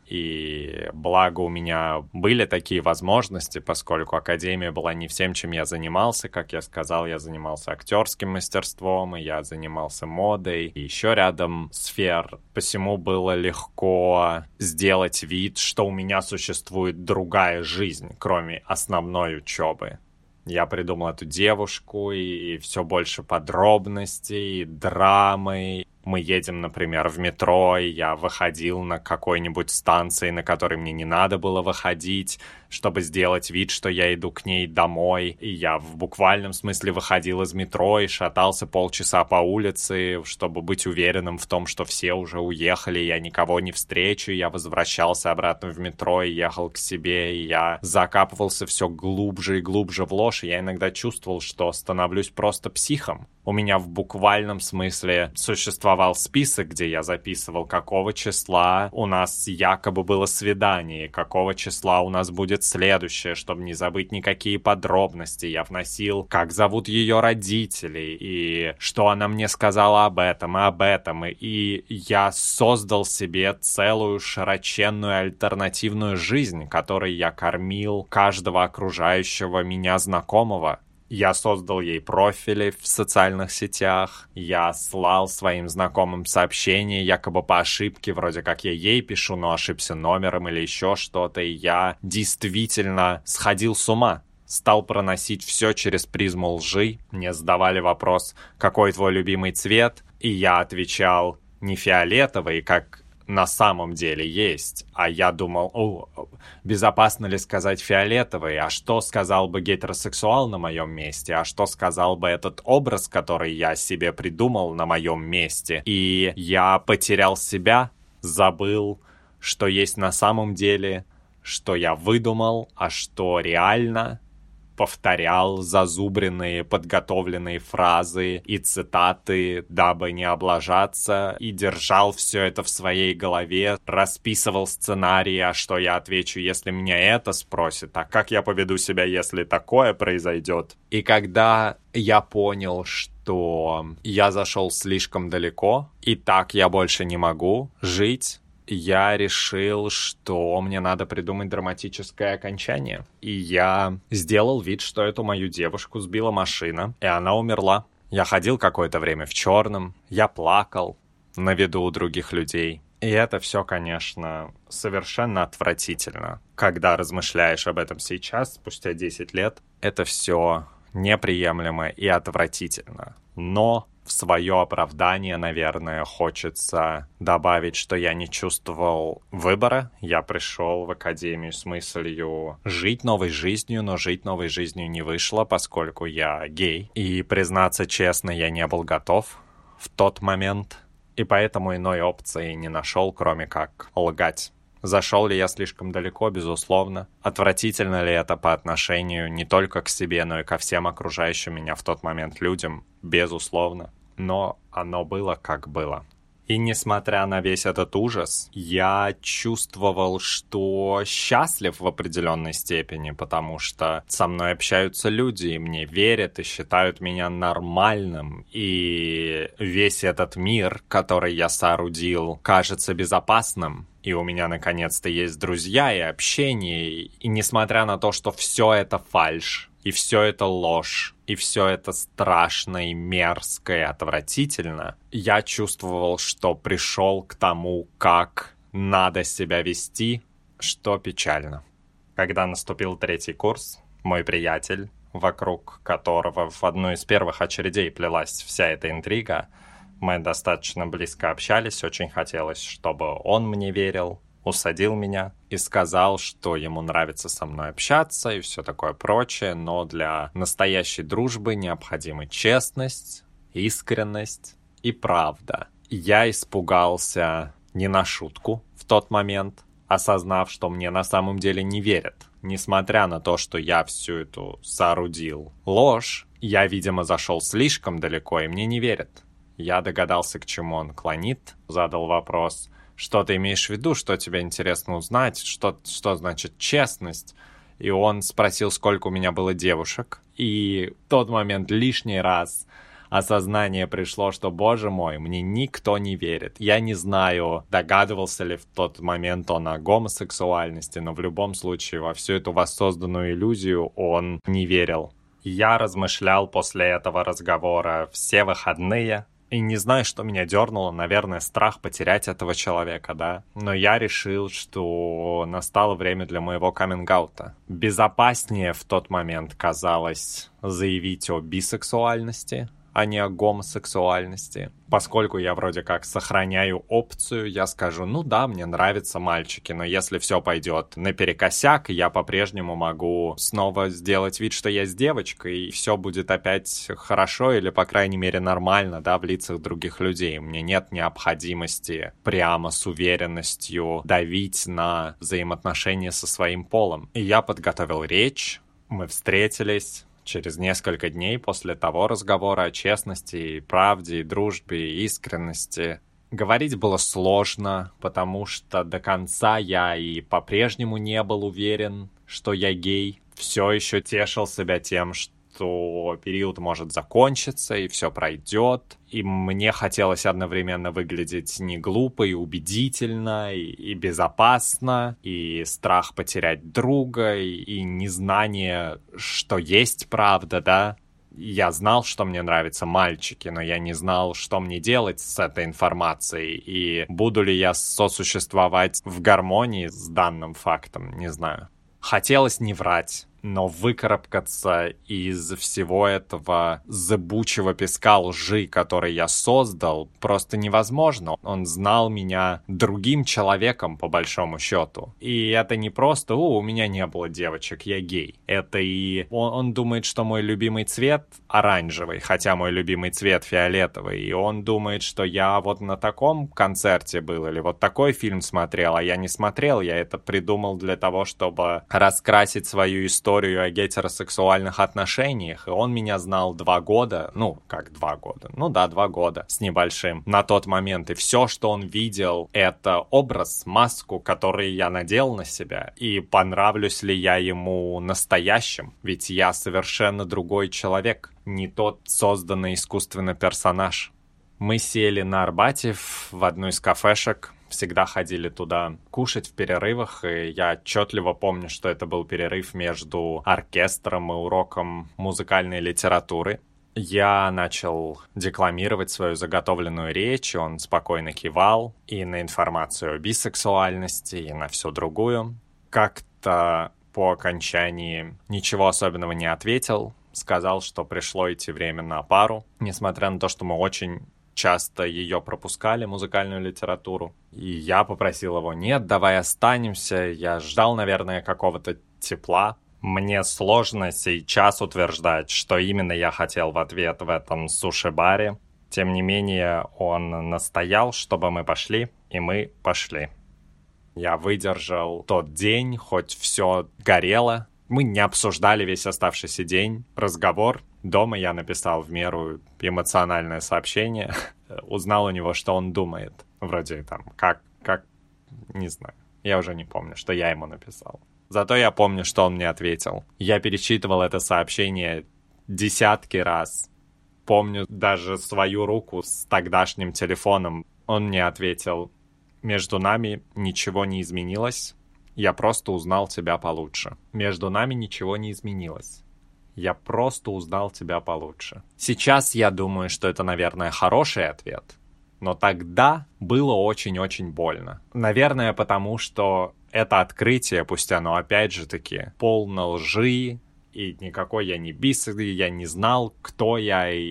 и благо у меня были такие возможности, поскольку академия была не всем, чем я занимался. Как я сказал, я занимался актерским мастерством, и я занимался модой, и еще рядом сфер. Посему было легко сделать вид, что у меня существует другая жизнь, кроме основной учебы. Я придумал эту девушку, и, и все больше подробностей, драмы. Мы едем, например, в метро, и я выходил на какой-нибудь станции, на которой мне не надо было выходить, чтобы сделать вид, что я иду к ней домой. И я в буквальном смысле выходил из метро и шатался полчаса по улице, чтобы быть уверенным в том, что все уже уехали, я никого не встречу. Я возвращался обратно в метро и ехал к себе, и я закапывался все глубже и глубже в ложь. И я иногда чувствовал, что становлюсь просто психом. У меня в буквальном смысле существовал список, где я записывал, какого числа у нас якобы было свидание, какого числа у нас будет следующее, чтобы не забыть никакие подробности. Я вносил, как зовут ее родители, и что она мне сказала об этом и об этом. И я создал себе целую широченную альтернативную жизнь, которой я кормил каждого окружающего меня знакомого. Я создал ей профили в социальных сетях, я слал своим знакомым сообщения, якобы по ошибке, вроде как я ей пишу, но ошибся номером или еще что-то, и я действительно сходил с ума. Стал проносить все через призму лжи. Мне задавали вопрос: какой твой любимый цвет? И я отвечал: не фиолетовый, как на самом деле есть. А я думал: о, безопасно ли сказать фиолетовый? А что сказал бы гетеросексуал на моем месте? А что сказал бы этот образ, который я себе придумал на моем месте? И я потерял себя, забыл, что есть на самом деле, что я выдумал, а что реально. Повторял зазубренные, подготовленные фразы и цитаты, дабы не облажаться, и держал все это в своей голове, расписывал сценарий, а что я отвечу, если меня это спросят, а как я поведу себя, если такое произойдет. И когда я понял, что я зашел слишком далеко, и так я больше не могу жить, я решил, что мне надо придумать драматическое окончание. И я сделал вид, что эту мою девушку сбила машина, и она умерла. Я ходил какое-то время в черном, я плакал на виду у других людей. И это все, конечно, совершенно отвратительно. Когда размышляешь об этом сейчас, спустя десять лет, это все неприемлемо и отвратительно. Но В свое оправдание, наверное, хочется добавить, что я не чувствовал выбора. Я пришел в академию с мыслью жить новой жизнью, но жить новой жизнью не вышло, поскольку я гей. И, признаться честно, я не был готов в тот момент. И поэтому иной опции не нашел, кроме как лгать. Зашел ли я слишком далеко, безусловно. Отвратительно ли это по отношению не только к себе, но и ко всем окружающим меня в тот момент людям, безусловно. Но оно было, как было. И несмотря на весь этот ужас, я чувствовал, что счастлив в определенной степени, потому что со мной общаются люди, и мне верят, и считают меня нормальным. И весь этот мир, который я соорудил, кажется безопасным. И у меня наконец-то есть друзья и общение. И несмотря на то, что все это фальшь, и все это ложь, и все это страшно и мерзко и отвратительно, я чувствовал, что пришел к тому, как надо себя вести, что печально. Когда наступил третий курс, мой приятель, вокруг которого в одну из первых очередей плелась вся эта интрига, мы достаточно близко общались, очень хотелось, чтобы он мне верил, усадил меня и сказал, что ему нравится со мной общаться и все такое прочее, но для настоящей дружбы необходима честность, искренность и правда. Я испугался не на шутку в тот момент, осознав, что мне на самом деле не верят. Несмотря на то, что я всю эту соорудил ложь, я, видимо, зашел слишком далеко, и мне не верят. Я догадался, к чему он клонит, задал вопрос: что ты имеешь в виду, что тебе интересно узнать, что, что значит честность? И он спросил, сколько у меня было девушек. И в тот момент лишний раз осознание пришло, что, боже мой, мне никто не верит. Я не знаю, догадывался ли в тот момент он о гомосексуальности, но в любом случае во всю эту воссозданную иллюзию он не верил. Я размышлял после этого разговора все выходные. И не знаю, что меня дернуло, наверное, страх потерять этого человека, да. Но я решил, что настало время для моего каминг-аута. Безопаснее в тот момент казалось заявить о бисексуальности, а не о гомосексуальности. Поскольку я вроде как сохраняю опцию, я скажу: ну да, мне нравятся мальчики, но если все пойдет наперекосяк, я по-прежнему могу снова сделать вид, что я с девочкой, и все будет опять хорошо или, по крайней мере, нормально, да, в лицах других людей. У меня нет необходимости прямо с уверенностью давить на взаимоотношения со своим полом. И я подготовил речь, мы встретились. Через несколько дней после того разговора о честности, и правде, и дружбе, и искренности. Говорить было сложно, потому что до конца я и по-прежнему не был уверен, что я гей. Все еще тешил себя тем, что период может закончиться, и все пройдет. И мне хотелось одновременно выглядеть не глупо и убедительно, и, и безопасно, и страх потерять друга, и, и незнание, что есть правда, да. Я знал, что мне нравятся мальчики, но я не знал, что мне делать с этой информацией, и буду ли я сосуществовать в гармонии с данным фактом, не знаю. Хотелось не врать, но выкарабкаться из всего этого зыбучего песка лжи, который я создал, просто невозможно. Он знал меня другим человеком, по большому счету. И это не просто: «О, у меня не было девочек, я гей». Это и... Он, он думает, что мой любимый цвет оранжевый, хотя мой любимый цвет фиолетовый. И он думает, что я вот на таком концерте был, или вот такой фильм смотрел, а я не смотрел. Я это придумал для того, чтобы раскрасить свою историю о гетеросексуальных отношениях, и он меня знал два года, ну, как два года, ну да, два года с небольшим на тот момент, и все, что он видел, это образ, маску, который я надел на себя, и понравлюсь ли я ему настоящим, ведь я совершенно другой человек, не тот созданный искусственно персонаж. Мы сели на Арбате в одну из кафешек, всегда ходили туда кушать в перерывах, и я отчетливо помню, что это был перерыв между оркестром и уроком музыкальной литературы. Я начал декламировать свою заготовленную речь, и он спокойно кивал и на информацию о бисексуальности, и на всю другую. Как-то по окончании ничего особенного не ответил, сказал, что пришло идти время на пару, несмотря на то, что мы очень часто ее пропускали, музыкальную литературу. И я попросил его: нет, давай останемся. Я ждал, наверное, какого-то тепла. Мне сложно сейчас утверждать, что именно я хотел в ответ в этом суши-баре. Тем не менее, он настоял, чтобы мы пошли, и мы пошли. Я выдержал тот день, хоть все горело. Мы не обсуждали весь оставшийся день. Разговор. Дома я написал в меру эмоциональное сообщение. Узнал у него, что он думает. Вроде там, как, как, не знаю. Я уже не помню, что я ему написал. Зато я помню, что он мне ответил. Я перечитывал это сообщение десятки раз. Помню даже свою руку с тогдашним телефоном. Он мне ответил: между нами ничего не изменилось. Я просто узнал тебя получше. Между нами ничего не изменилось. Я просто узнал тебя получше. Сейчас я думаю, что это, наверное, хороший ответ. Но тогда было очень-очень больно. Наверное, потому что это открытие, пусть оно опять же таки полно лжи, и никакой я не бис, я не знал, кто я, и,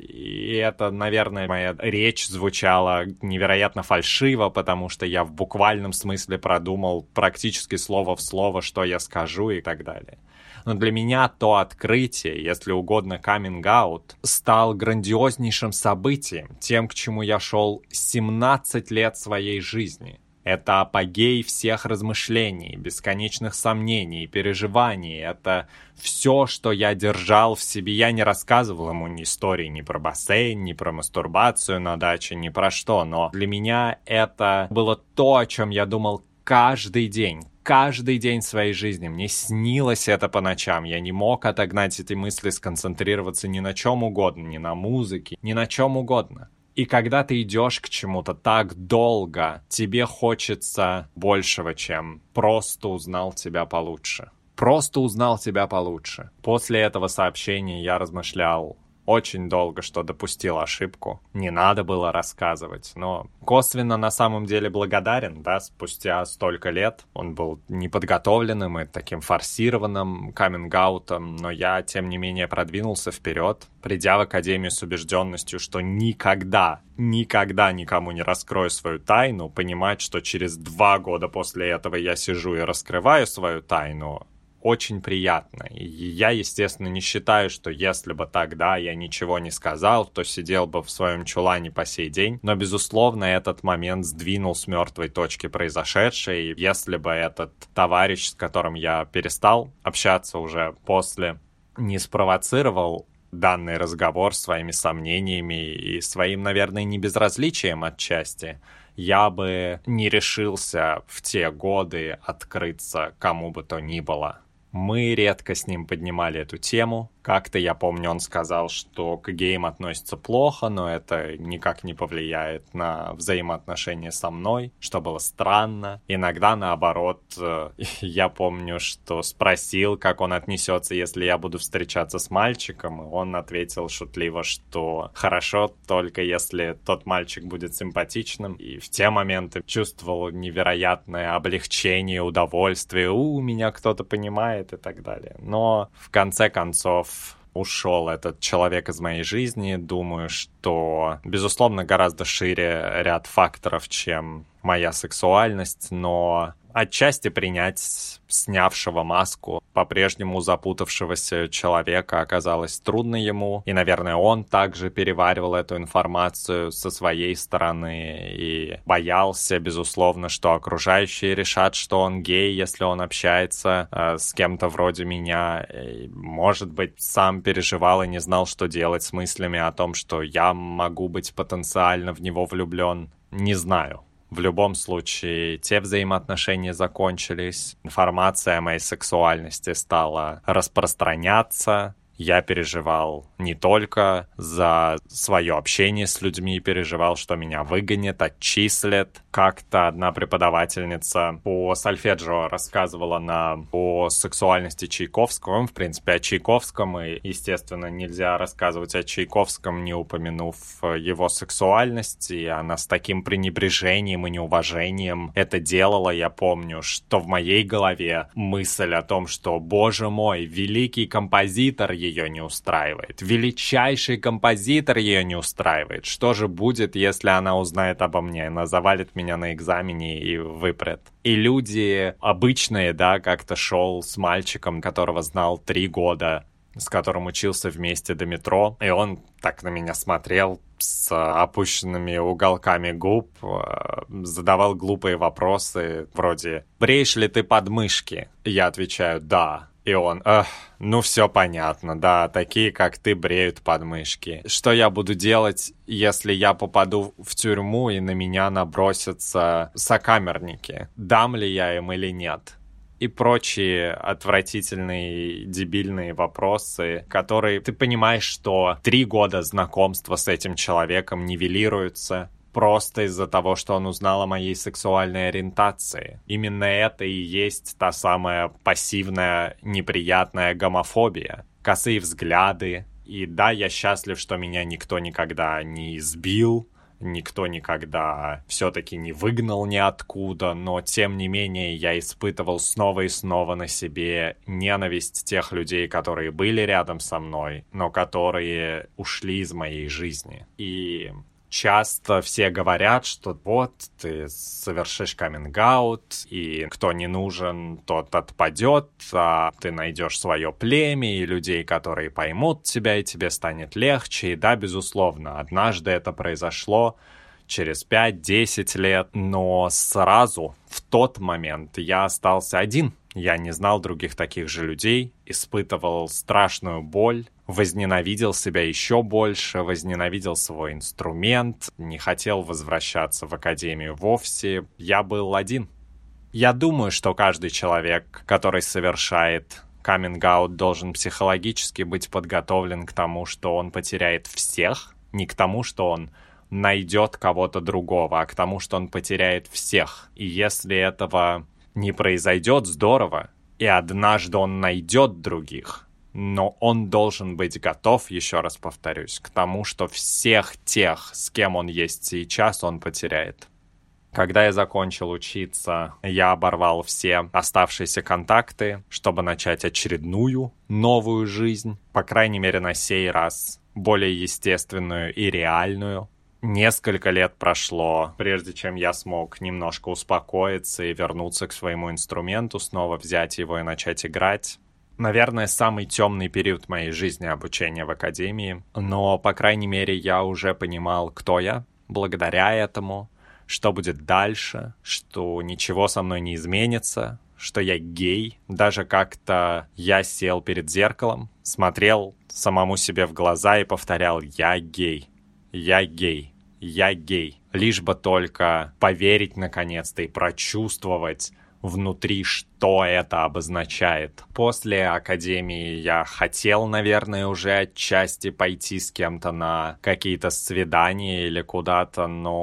и это, наверное, моя речь звучала невероятно фальшиво, потому что я в буквальном смысле продумал практически слово в слово, что я скажу и так далее. Но для меня то открытие, если угодно каминг-аут, стал грандиознейшим событием, тем, к чему я шел семнадцать лет своей жизни. Это апогей всех размышлений, бесконечных сомнений, переживаний. Это все, что я держал в себе. Я не рассказывал ему ни истории ни про бассейн, ни про мастурбацию на даче, ни про что. Но для меня это было то, о чем я думал каждый день. Каждый день своей жизни. Мне снилось это по ночам. Я не мог отогнать эти мысли, сконцентрироваться ни на чем угодно, ни на музыке, ни на чем угодно. И когда ты идешь к чему-то так долго, тебе хочется большего, чем просто узнал тебя получше. Просто узнал тебя получше. После этого сообщения я размышлял очень долго, что допустил ошибку. Не надо было рассказывать, но косвенно на самом деле благодарен, да, спустя столько лет. Он был неподготовленным и таким форсированным каминг-аутом, но я, тем не менее, продвинулся вперед, придя в академию с убежденностью, что никогда, никогда никому не раскрою свою тайну, понимать, что через два года после этого я сижу и раскрываю свою тайну, очень приятно. И я, естественно, не считаю, что если бы тогда я ничего не сказал, то сидел бы в своем чулане по сей день. Но, безусловно, этот момент сдвинул с мертвой точки произошедшее. И если бы этот товарищ, с которым я перестал общаться уже после, не спровоцировал данный разговор своими сомнениями и своим, наверное, небезразличием отчасти, я бы не решился в те годы открыться кому бы то ни было. Мы редко с ним поднимали эту тему. Как-то, я помню, он сказал, что к геям относится плохо, но это никак не повлияет на взаимоотношения со мной, что было странно. Иногда, наоборот, я помню, что спросил, как он отнесется, если я буду встречаться с мальчиком, и он ответил шутливо, что хорошо, только если тот мальчик будет симпатичным. И в те моменты чувствовал невероятное облегчение, удовольствие, у, меня кто-то понимает и так далее. Но в конце концов ушел этот человек из моей жизни. Думаю, что, безусловно, гораздо шире ряд факторов, чем моя сексуальность, но отчасти принять снявшего маску, по-прежнему запутавшегося человека оказалось трудно ему. И, наверное, он также переваривал эту информацию со своей стороны и боялся, безусловно, что окружающие решат, что он гей, если он общается э, с кем-то вроде меня. И, может быть, сам переживал и не знал, что делать с мыслями о том, что я могу быть потенциально в него влюблен. Не знаю. В любом случае, те взаимоотношения закончились, информация о моей сексуальности стала распространяться. Я переживал не только за свое общение с людьми, переживал, что меня выгонят, отчислят. Как-то одна преподавательница по сольфеджио рассказывала нам о сексуальности Чайковского. В принципе, о Чайковском, и, естественно, нельзя рассказывать о Чайковском, не упомянув его сексуальность. И она с таким пренебрежением и неуважением это делала. Я помню, что в моей голове мысль о том, что, боже мой, великий композитор, ее не устраивает. Величайший композитор ее не устраивает. Что же будет, если она узнает обо мне? Она завалит меня на экзамене и выпрет. И люди обычные, да, как-то шел с мальчиком, которого знал три года, с которым учился вместе до метро, и он так на меня смотрел с опущенными уголками губ, задавал глупые вопросы вроде «Бреешь ли ты подмышки?» Я отвечаю «Да». И он, эх, ну все понятно, да, такие, как ты, бреют подмышки. Что я буду делать, если я попаду в тюрьму и на меня набросятся сокамерники? Дам ли я им или нет? И прочие отвратительные, дебильные вопросы, которые ты понимаешь, что три года знакомства с этим человеком нивелируются просто из-за того, что он узнал о моей сексуальной ориентации. Именно это и есть та самая пассивная, неприятная гомофобия. Косые взгляды. И да, я счастлив, что меня никто никогда не избил, никто никогда все-таки не выгнал ниоткуда, но тем не менее я испытывал снова и снова на себе ненависть тех людей, которые были рядом со мной, но которые ушли из моей жизни. И часто все говорят, что вот ты совершишь каминг-аут, и кто не нужен, тот отпадет, а ты найдешь свое племя и людей, которые поймут тебя, и тебе станет легче. И да, безусловно, однажды это произошло, через пять-десять лет, но сразу, в тот момент, я остался один. Я не знал других таких же людей, испытывал страшную боль, возненавидел себя еще больше, возненавидел свой инструмент, не хотел возвращаться в академию вовсе. Я был один. Я думаю, что каждый человек, который совершает каминг-аут, должен психологически быть подготовлен к тому, что он потеряет всех, не к тому, что он найдет кого-то другого, а к тому, что он потеряет всех. И если этого не произойдет, здорово, и однажды он найдет других, но он должен быть готов, еще раз повторюсь, к тому, что всех тех, с кем он есть сейчас, он потеряет. Когда я закончил учиться, я оборвал все оставшиеся контакты, чтобы начать очередную новую жизнь, по крайней мере на сей раз, более естественную и реальную. Несколько лет прошло, прежде чем я смог немножко успокоиться и вернуться к своему инструменту, снова взять его и начать играть. Наверное, самый темный период моей жизни обучения в академии, но, по крайней мере, я уже понимал, кто я, благодаря этому, что будет дальше, что ничего со мной не изменится, что я гей. Даже как-то я сел перед зеркалом, смотрел самому себе в глаза и повторял «я гей». Я гей, я гей. Лишь бы только поверить наконец-то и прочувствовать внутри, что это обозначает. После академии я хотел, наверное, уже отчасти пойти с кем-то на какие-то свидания или куда-то,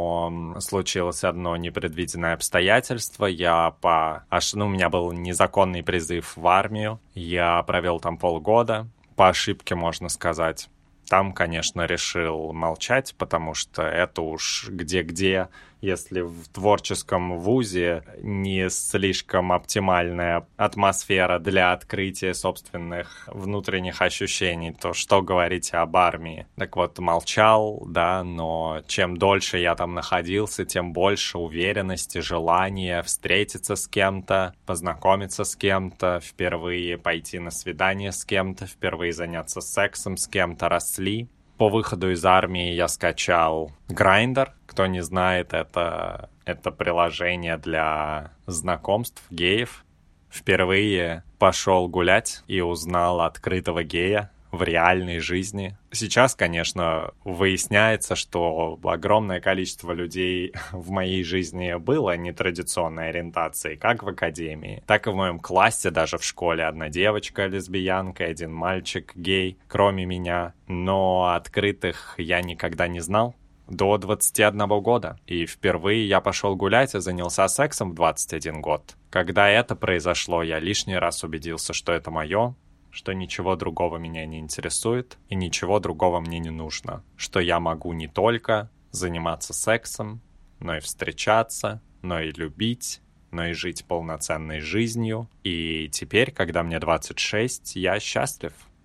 но случилось одно непредвиденное обстоятельство. Я по... Аж, ну, у меня был незаконный призыв в армию. Я провел там полгода. По ошибке, можно сказать. Там, конечно, решил молчать, потому что это уж где-где, если в творческом вузе не слишком оптимальная атмосфера для открытия собственных внутренних ощущений, то что говорить об армии? Так вот, молчал, да, но чем дольше я там находился, тем больше уверенности, желания встретиться с кем-то, познакомиться с кем-то, впервые пойти на свидание с кем-то, впервые заняться сексом с кем-то росли. По выходу из армии я скачал Grindr. Кто не знает, это, это приложение для знакомств геев. Впервые пошел гулять и узнал открытого гея в реальной жизни. Сейчас, конечно, выясняется, что огромное количество людей в моей жизни было нетрадиционной ориентации, как в академии, так и в моем классе, даже в школе. Одна девочка лесбиянка, один мальчик гей, кроме меня. Но открытых я никогда не знал до двадцати одного года. И впервые я пошел гулять и занялся сексом в двадцать один год. Когда это произошло, я лишний раз убедился, что это мое, что ничего другого меня не интересует и ничего другого мне не нужно. Что я могу не только заниматься сексом, но и встречаться, но и любить, но и жить полноценной жизнью. И теперь, когда мне двадцать шесть, я счастлив.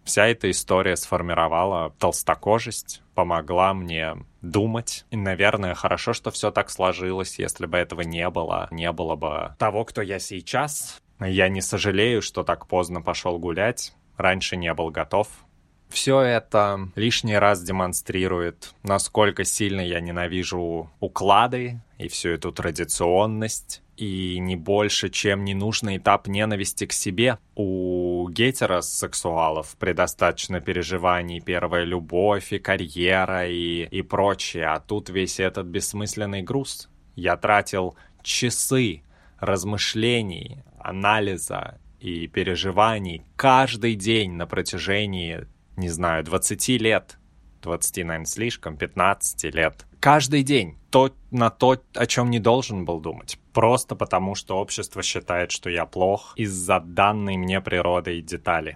Вся эта история сформировала толстокожесть, помогла мне думать. И, наверное, хорошо, что все так сложилось. Если бы этого не было, не было бы того, кто я сейчас. Я не сожалею, что так поздно пошел гулять. Раньше не был готов. Все это лишний раз демонстрирует, насколько сильно я ненавижу уклады и всю эту традиционность. И не больше, чем ненужный этап ненависти к себе. У гетеросексуалов предостаточно переживаний, первая любовь и карьера и, и прочее. А тут весь этот бессмысленный груз. Я тратил часы размышлений, анализа и переживаний каждый день на протяжении, не знаю, двадцати лет. двадцати, наверное, слишком, пятнадцати лет. Каждый день то, на то, о чем не должен был думать. Просто потому, что общество считает, что я плох из-за данной мне природой детали.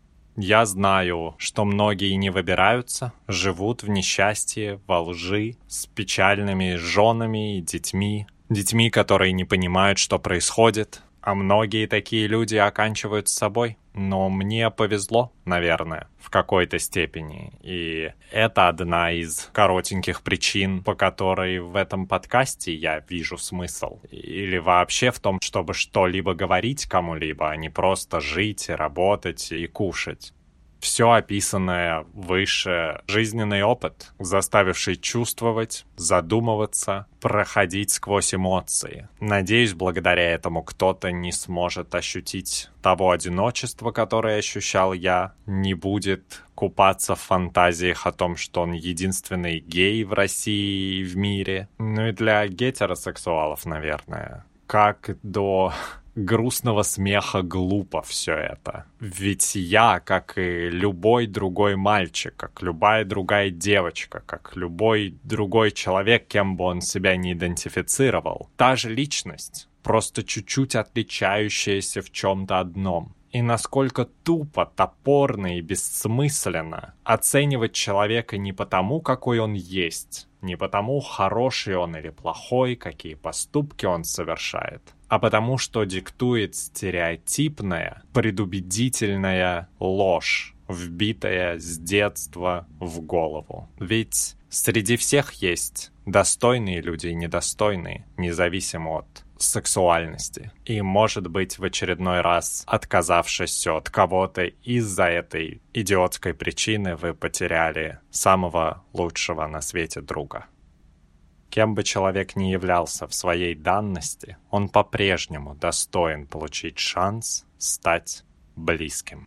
Я знаю, что многие не выбираются, живут в несчастье, во лжи, с печальными женами и детьми. Детьми, которые не понимают, что происходит. А многие такие люди оканчивают с собой. Но мне повезло, наверное, в какой-то степени. И это одна из коротеньких причин, по которой в этом подкасте я вижу смысл. Или вообще в том, чтобы что-либо говорить кому-либо, а не просто жить, работать и кушать. Все описанное выше — жизненный опыт, заставивший чувствовать, задумываться, проходить сквозь эмоции. Надеюсь, благодаря этому кто-то не сможет ощутить того одиночества, которое ощущал я, не будет купаться в фантазиях о том, что он единственный гей в России и в мире. Ну и для гетеросексуалов, наверное. Как до грустного смеха глупо все это. Ведь я, как и любой другой мальчик, как любая другая девочка, как любой другой человек, кем бы он себя не идентифицировал, та же личность, просто чуть-чуть отличающаяся в чем-то одном. И насколько тупо, топорно и бессмысленно оценивать человека не потому, какой он есть, не потому, хороший он или плохой, какие поступки он совершает, а потому, что диктует стереотипная, предубедительная ложь, вбитая с детства в голову. Ведь среди всех есть достойные люди и недостойные, независимо от сексуальности. И, может быть, в очередной раз, отказавшись от кого-то из-за этой идиотской причины, вы потеряли самого лучшего на свете друга. Кем бы человек ни являлся в своей данности, он по-прежнему достоин получить шанс стать близким.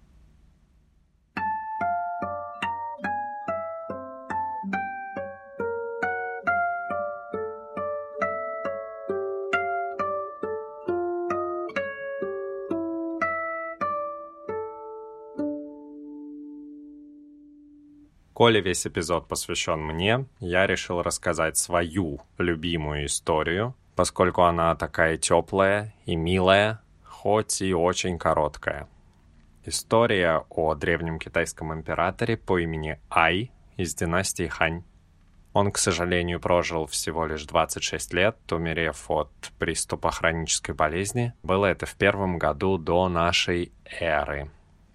Коли весь эпизод посвящен мне, я решил рассказать свою любимую историю, поскольку она такая теплая и милая, хоть и очень короткая. История о древнем китайском императоре по имени Ай из династии Хань. Он, к сожалению, прожил всего лишь двадцать шесть лет, умерев от приступа хронической болезни. Было это в первом году до нашей эры.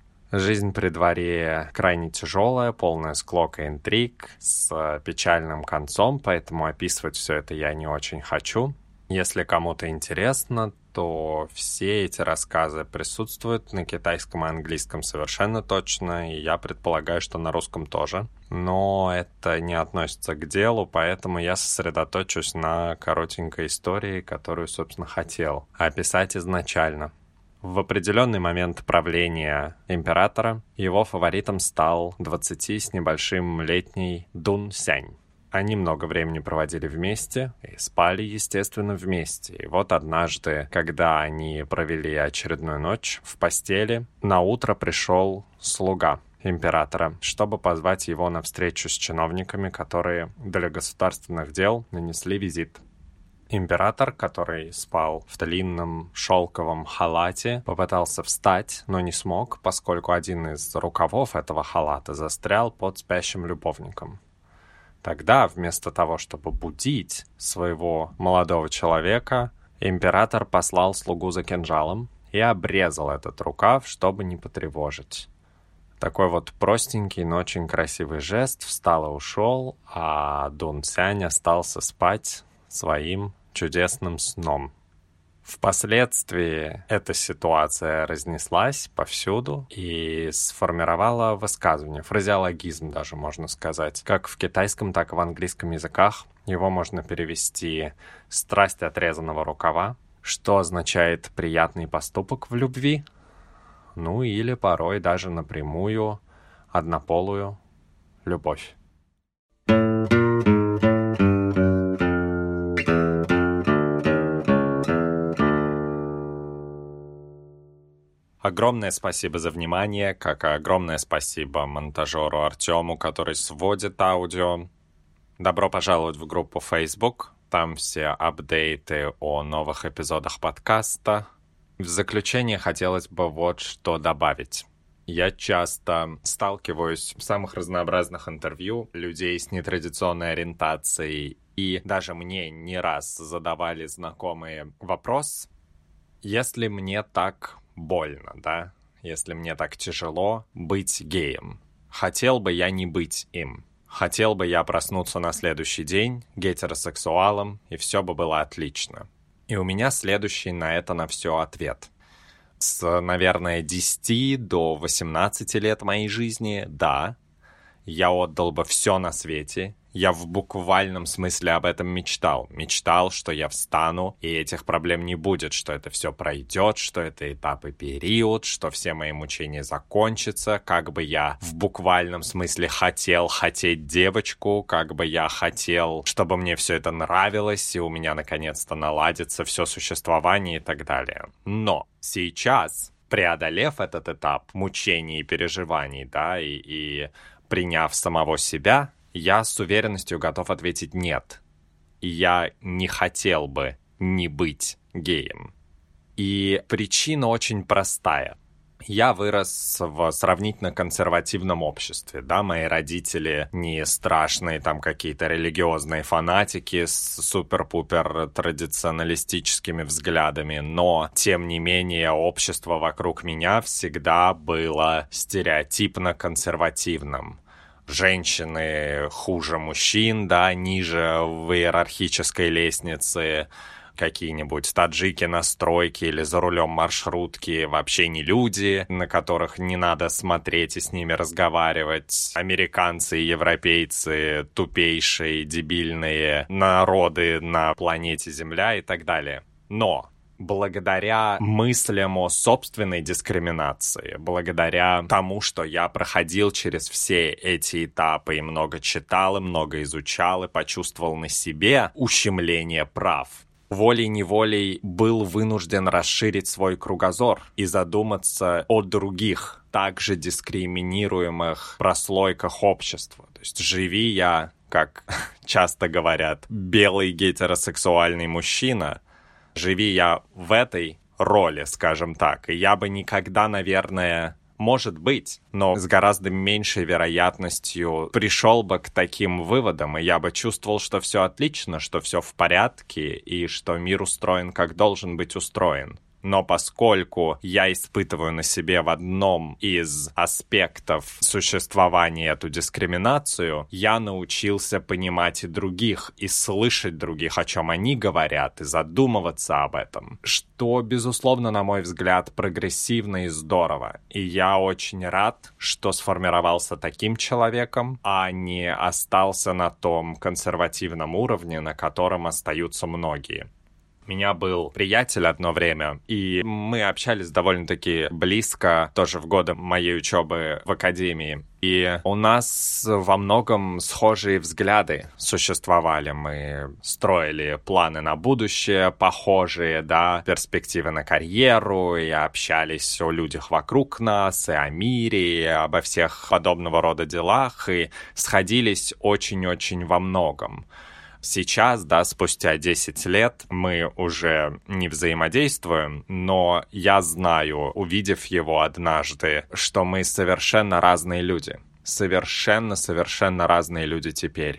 Жизнь при дворе крайне тяжелая, полная склок и интриг, с печальным концом, поэтому описывать все это я не очень хочу. Если кому-то интересно, то все эти рассказы присутствуют на китайском и английском совершенно точно, и я предполагаю, что на русском тоже. Но это не относится к делу, поэтому я сосредоточусь на коротенькой истории, которую, собственно, хотел описать изначально. В определенный момент правления императора его фаворитом стал двадцати с небольшим летний Дун Сянь. Они много времени проводили вместе и спали, естественно, вместе. И вот однажды, когда они провели очередную ночь в постели, на утро пришел слуга императора, чтобы позвать его на встречу с чиновниками, которые для государственных дел нанесли визит. Император, который спал в длинном шелковом халате, попытался встать, но не смог, поскольку один из рукавов этого халата застрял под спящим любовником. Тогда, вместо того, чтобы будить своего молодого человека, император послал слугу за кинжалом и обрезал этот рукав, чтобы не потревожить. Такой вот простенький, но очень красивый жест. Встал и ушел, а Дун Цянь остался спать своим чудесным сном. Впоследствии эта ситуация разнеслась повсюду и сформировала высказывание, фразеологизм даже, можно сказать. Как в китайском, так и в английском языках. Его можно перевести «страсть отрезанного рукава», что означает «приятный поступок в любви», ну или порой даже напрямую однополую любовь. Огромное спасибо за внимание, как и огромное спасибо монтажеру Артему, который сводит аудио. Добро пожаловать в группу Facebook, там все апдейты о новых эпизодах подкаста. В заключение хотелось бы вот что добавить. Я часто сталкиваюсь в самых разнообразных интервью людей с нетрадиционной ориентацией, и даже мне не раз задавали знакомые вопрос: если мне так больно, да, если мне так тяжело быть геем, хотел бы я не быть им. Хотел бы я проснуться на следующий день гетеросексуалом, и все бы было отлично. И у меня следующий на это на все ответ. С, наверное, десяти до восемнадцати лет моей жизни, да, я отдал бы все на свете. Я в буквальном смысле об этом мечтал. Мечтал, что я встану, и этих проблем не будет, что это все пройдет, что это этап и период, что все мои мучения закончатся, как бы я в буквальном смысле хотел хотеть девочку, как бы я хотел, чтобы мне все это нравилось, и у меня наконец-то наладится все существование и так далее. Но сейчас, преодолев этот этап мучений и переживаний, да, и, и приняв самого себя, я с уверенностью готов ответить «нет». Я не хотел бы не быть геем. И причина очень простая. Я вырос в сравнительно консервативном обществе, да, мои родители не страшные там какие-то религиозные фанатики с супер-пупер традиционалистическими взглядами, но, тем не менее, общество вокруг меня всегда было стереотипно консервативным. Женщины хуже мужчин, да, ниже в иерархической лестнице, какие-нибудь таджики на стройке или за рулем маршрутки вообще не люди, на которых не надо смотреть и с ними разговаривать. Американцы и европейцы тупейшие, дебильные народы на планете Земля и так далее. Но благодаря мыслям о собственной дискриминации, благодаря тому, что я проходил через все эти этапы и много читал, и много изучал, и почувствовал на себе ущемление прав, волей-неволей был вынужден расширить свой кругозор и задуматься о других, также дискриминируемых прослойках общества. То есть живи я, как часто говорят, белый гетеросексуальный мужчина, живи я в этой роли, скажем так, и я бы никогда, наверное, может быть, но с гораздо меньшей вероятностью пришел бы к таким выводам, и я бы чувствовал, что все отлично, что все в порядке, и что мир устроен, как должен быть устроен. Но поскольку я испытываю на себе в одном из аспектов существования эту дискриминацию, я научился понимать и других, и слышать других, о чем они говорят, и задумываться об этом, что, безусловно, на мой взгляд, прогрессивно и здорово. И я очень рад, что сформировался таким человеком, а не остался на том консервативном уровне, на котором остаются многие. У меня был приятель одно время, и мы общались довольно-таки близко, тоже в годы моей учебы в академии. И у нас во многом схожие взгляды существовали. Мы строили планы на будущее, похожие, да, перспективы на карьеру, и общались о людях вокруг нас, и о мире, и обо всех подобного рода делах, и сходились очень-очень во многом. Сейчас, да, спустя десять лет мы уже не взаимодействуем, но я знаю, увидев его однажды, что мы совершенно разные люди. Совершенно-совершенно разные люди теперь.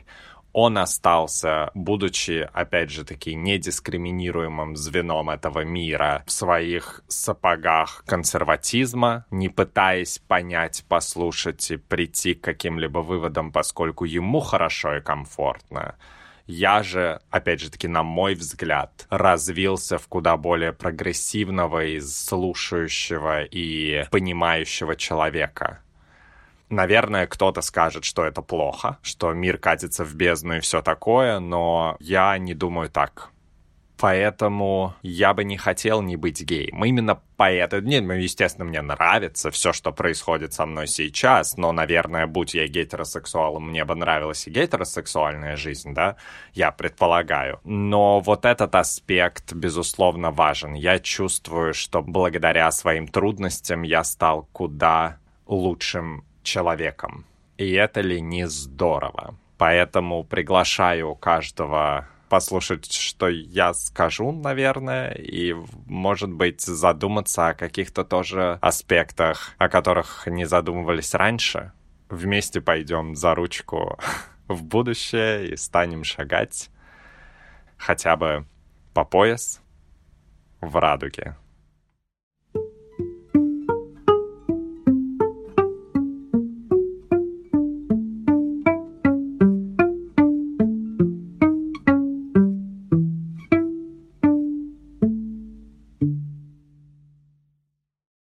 он остался, будучи, опять же таки, недискриминируемым звеном этого мира в своих сапогах консерватизма, не пытаясь понять, послушать и прийти к каким-либо выводам, поскольку ему хорошо и комфортно. Я же, опять же таки, на мой взгляд, развился в куда более прогрессивного и слушающего и понимающего человека. Наверное, кто-то скажет, что это плохо, что мир катится в бездну и все такое, но я не думаю так. Поэтому я бы не хотел не быть геем. Именно поэтому, нет, естественно, мне нравится все, что происходит со мной сейчас, но, наверное, будь я гетеросексуалом, мне бы нравилась и гетеросексуальная жизнь, да, я предполагаю. Но вот этот аспект, безусловно, важен. Я чувствую, что благодаря своим трудностям я стал куда лучшим человеком. И это ли не здорово? Поэтому приглашаю каждого послушать, что я скажу, наверное, и, может быть, задуматься о каких-то тоже аспектах, о которых не задумывались раньше. Вместе пойдем за ручку в будущее и станем шагать хотя бы по пояс в радуге.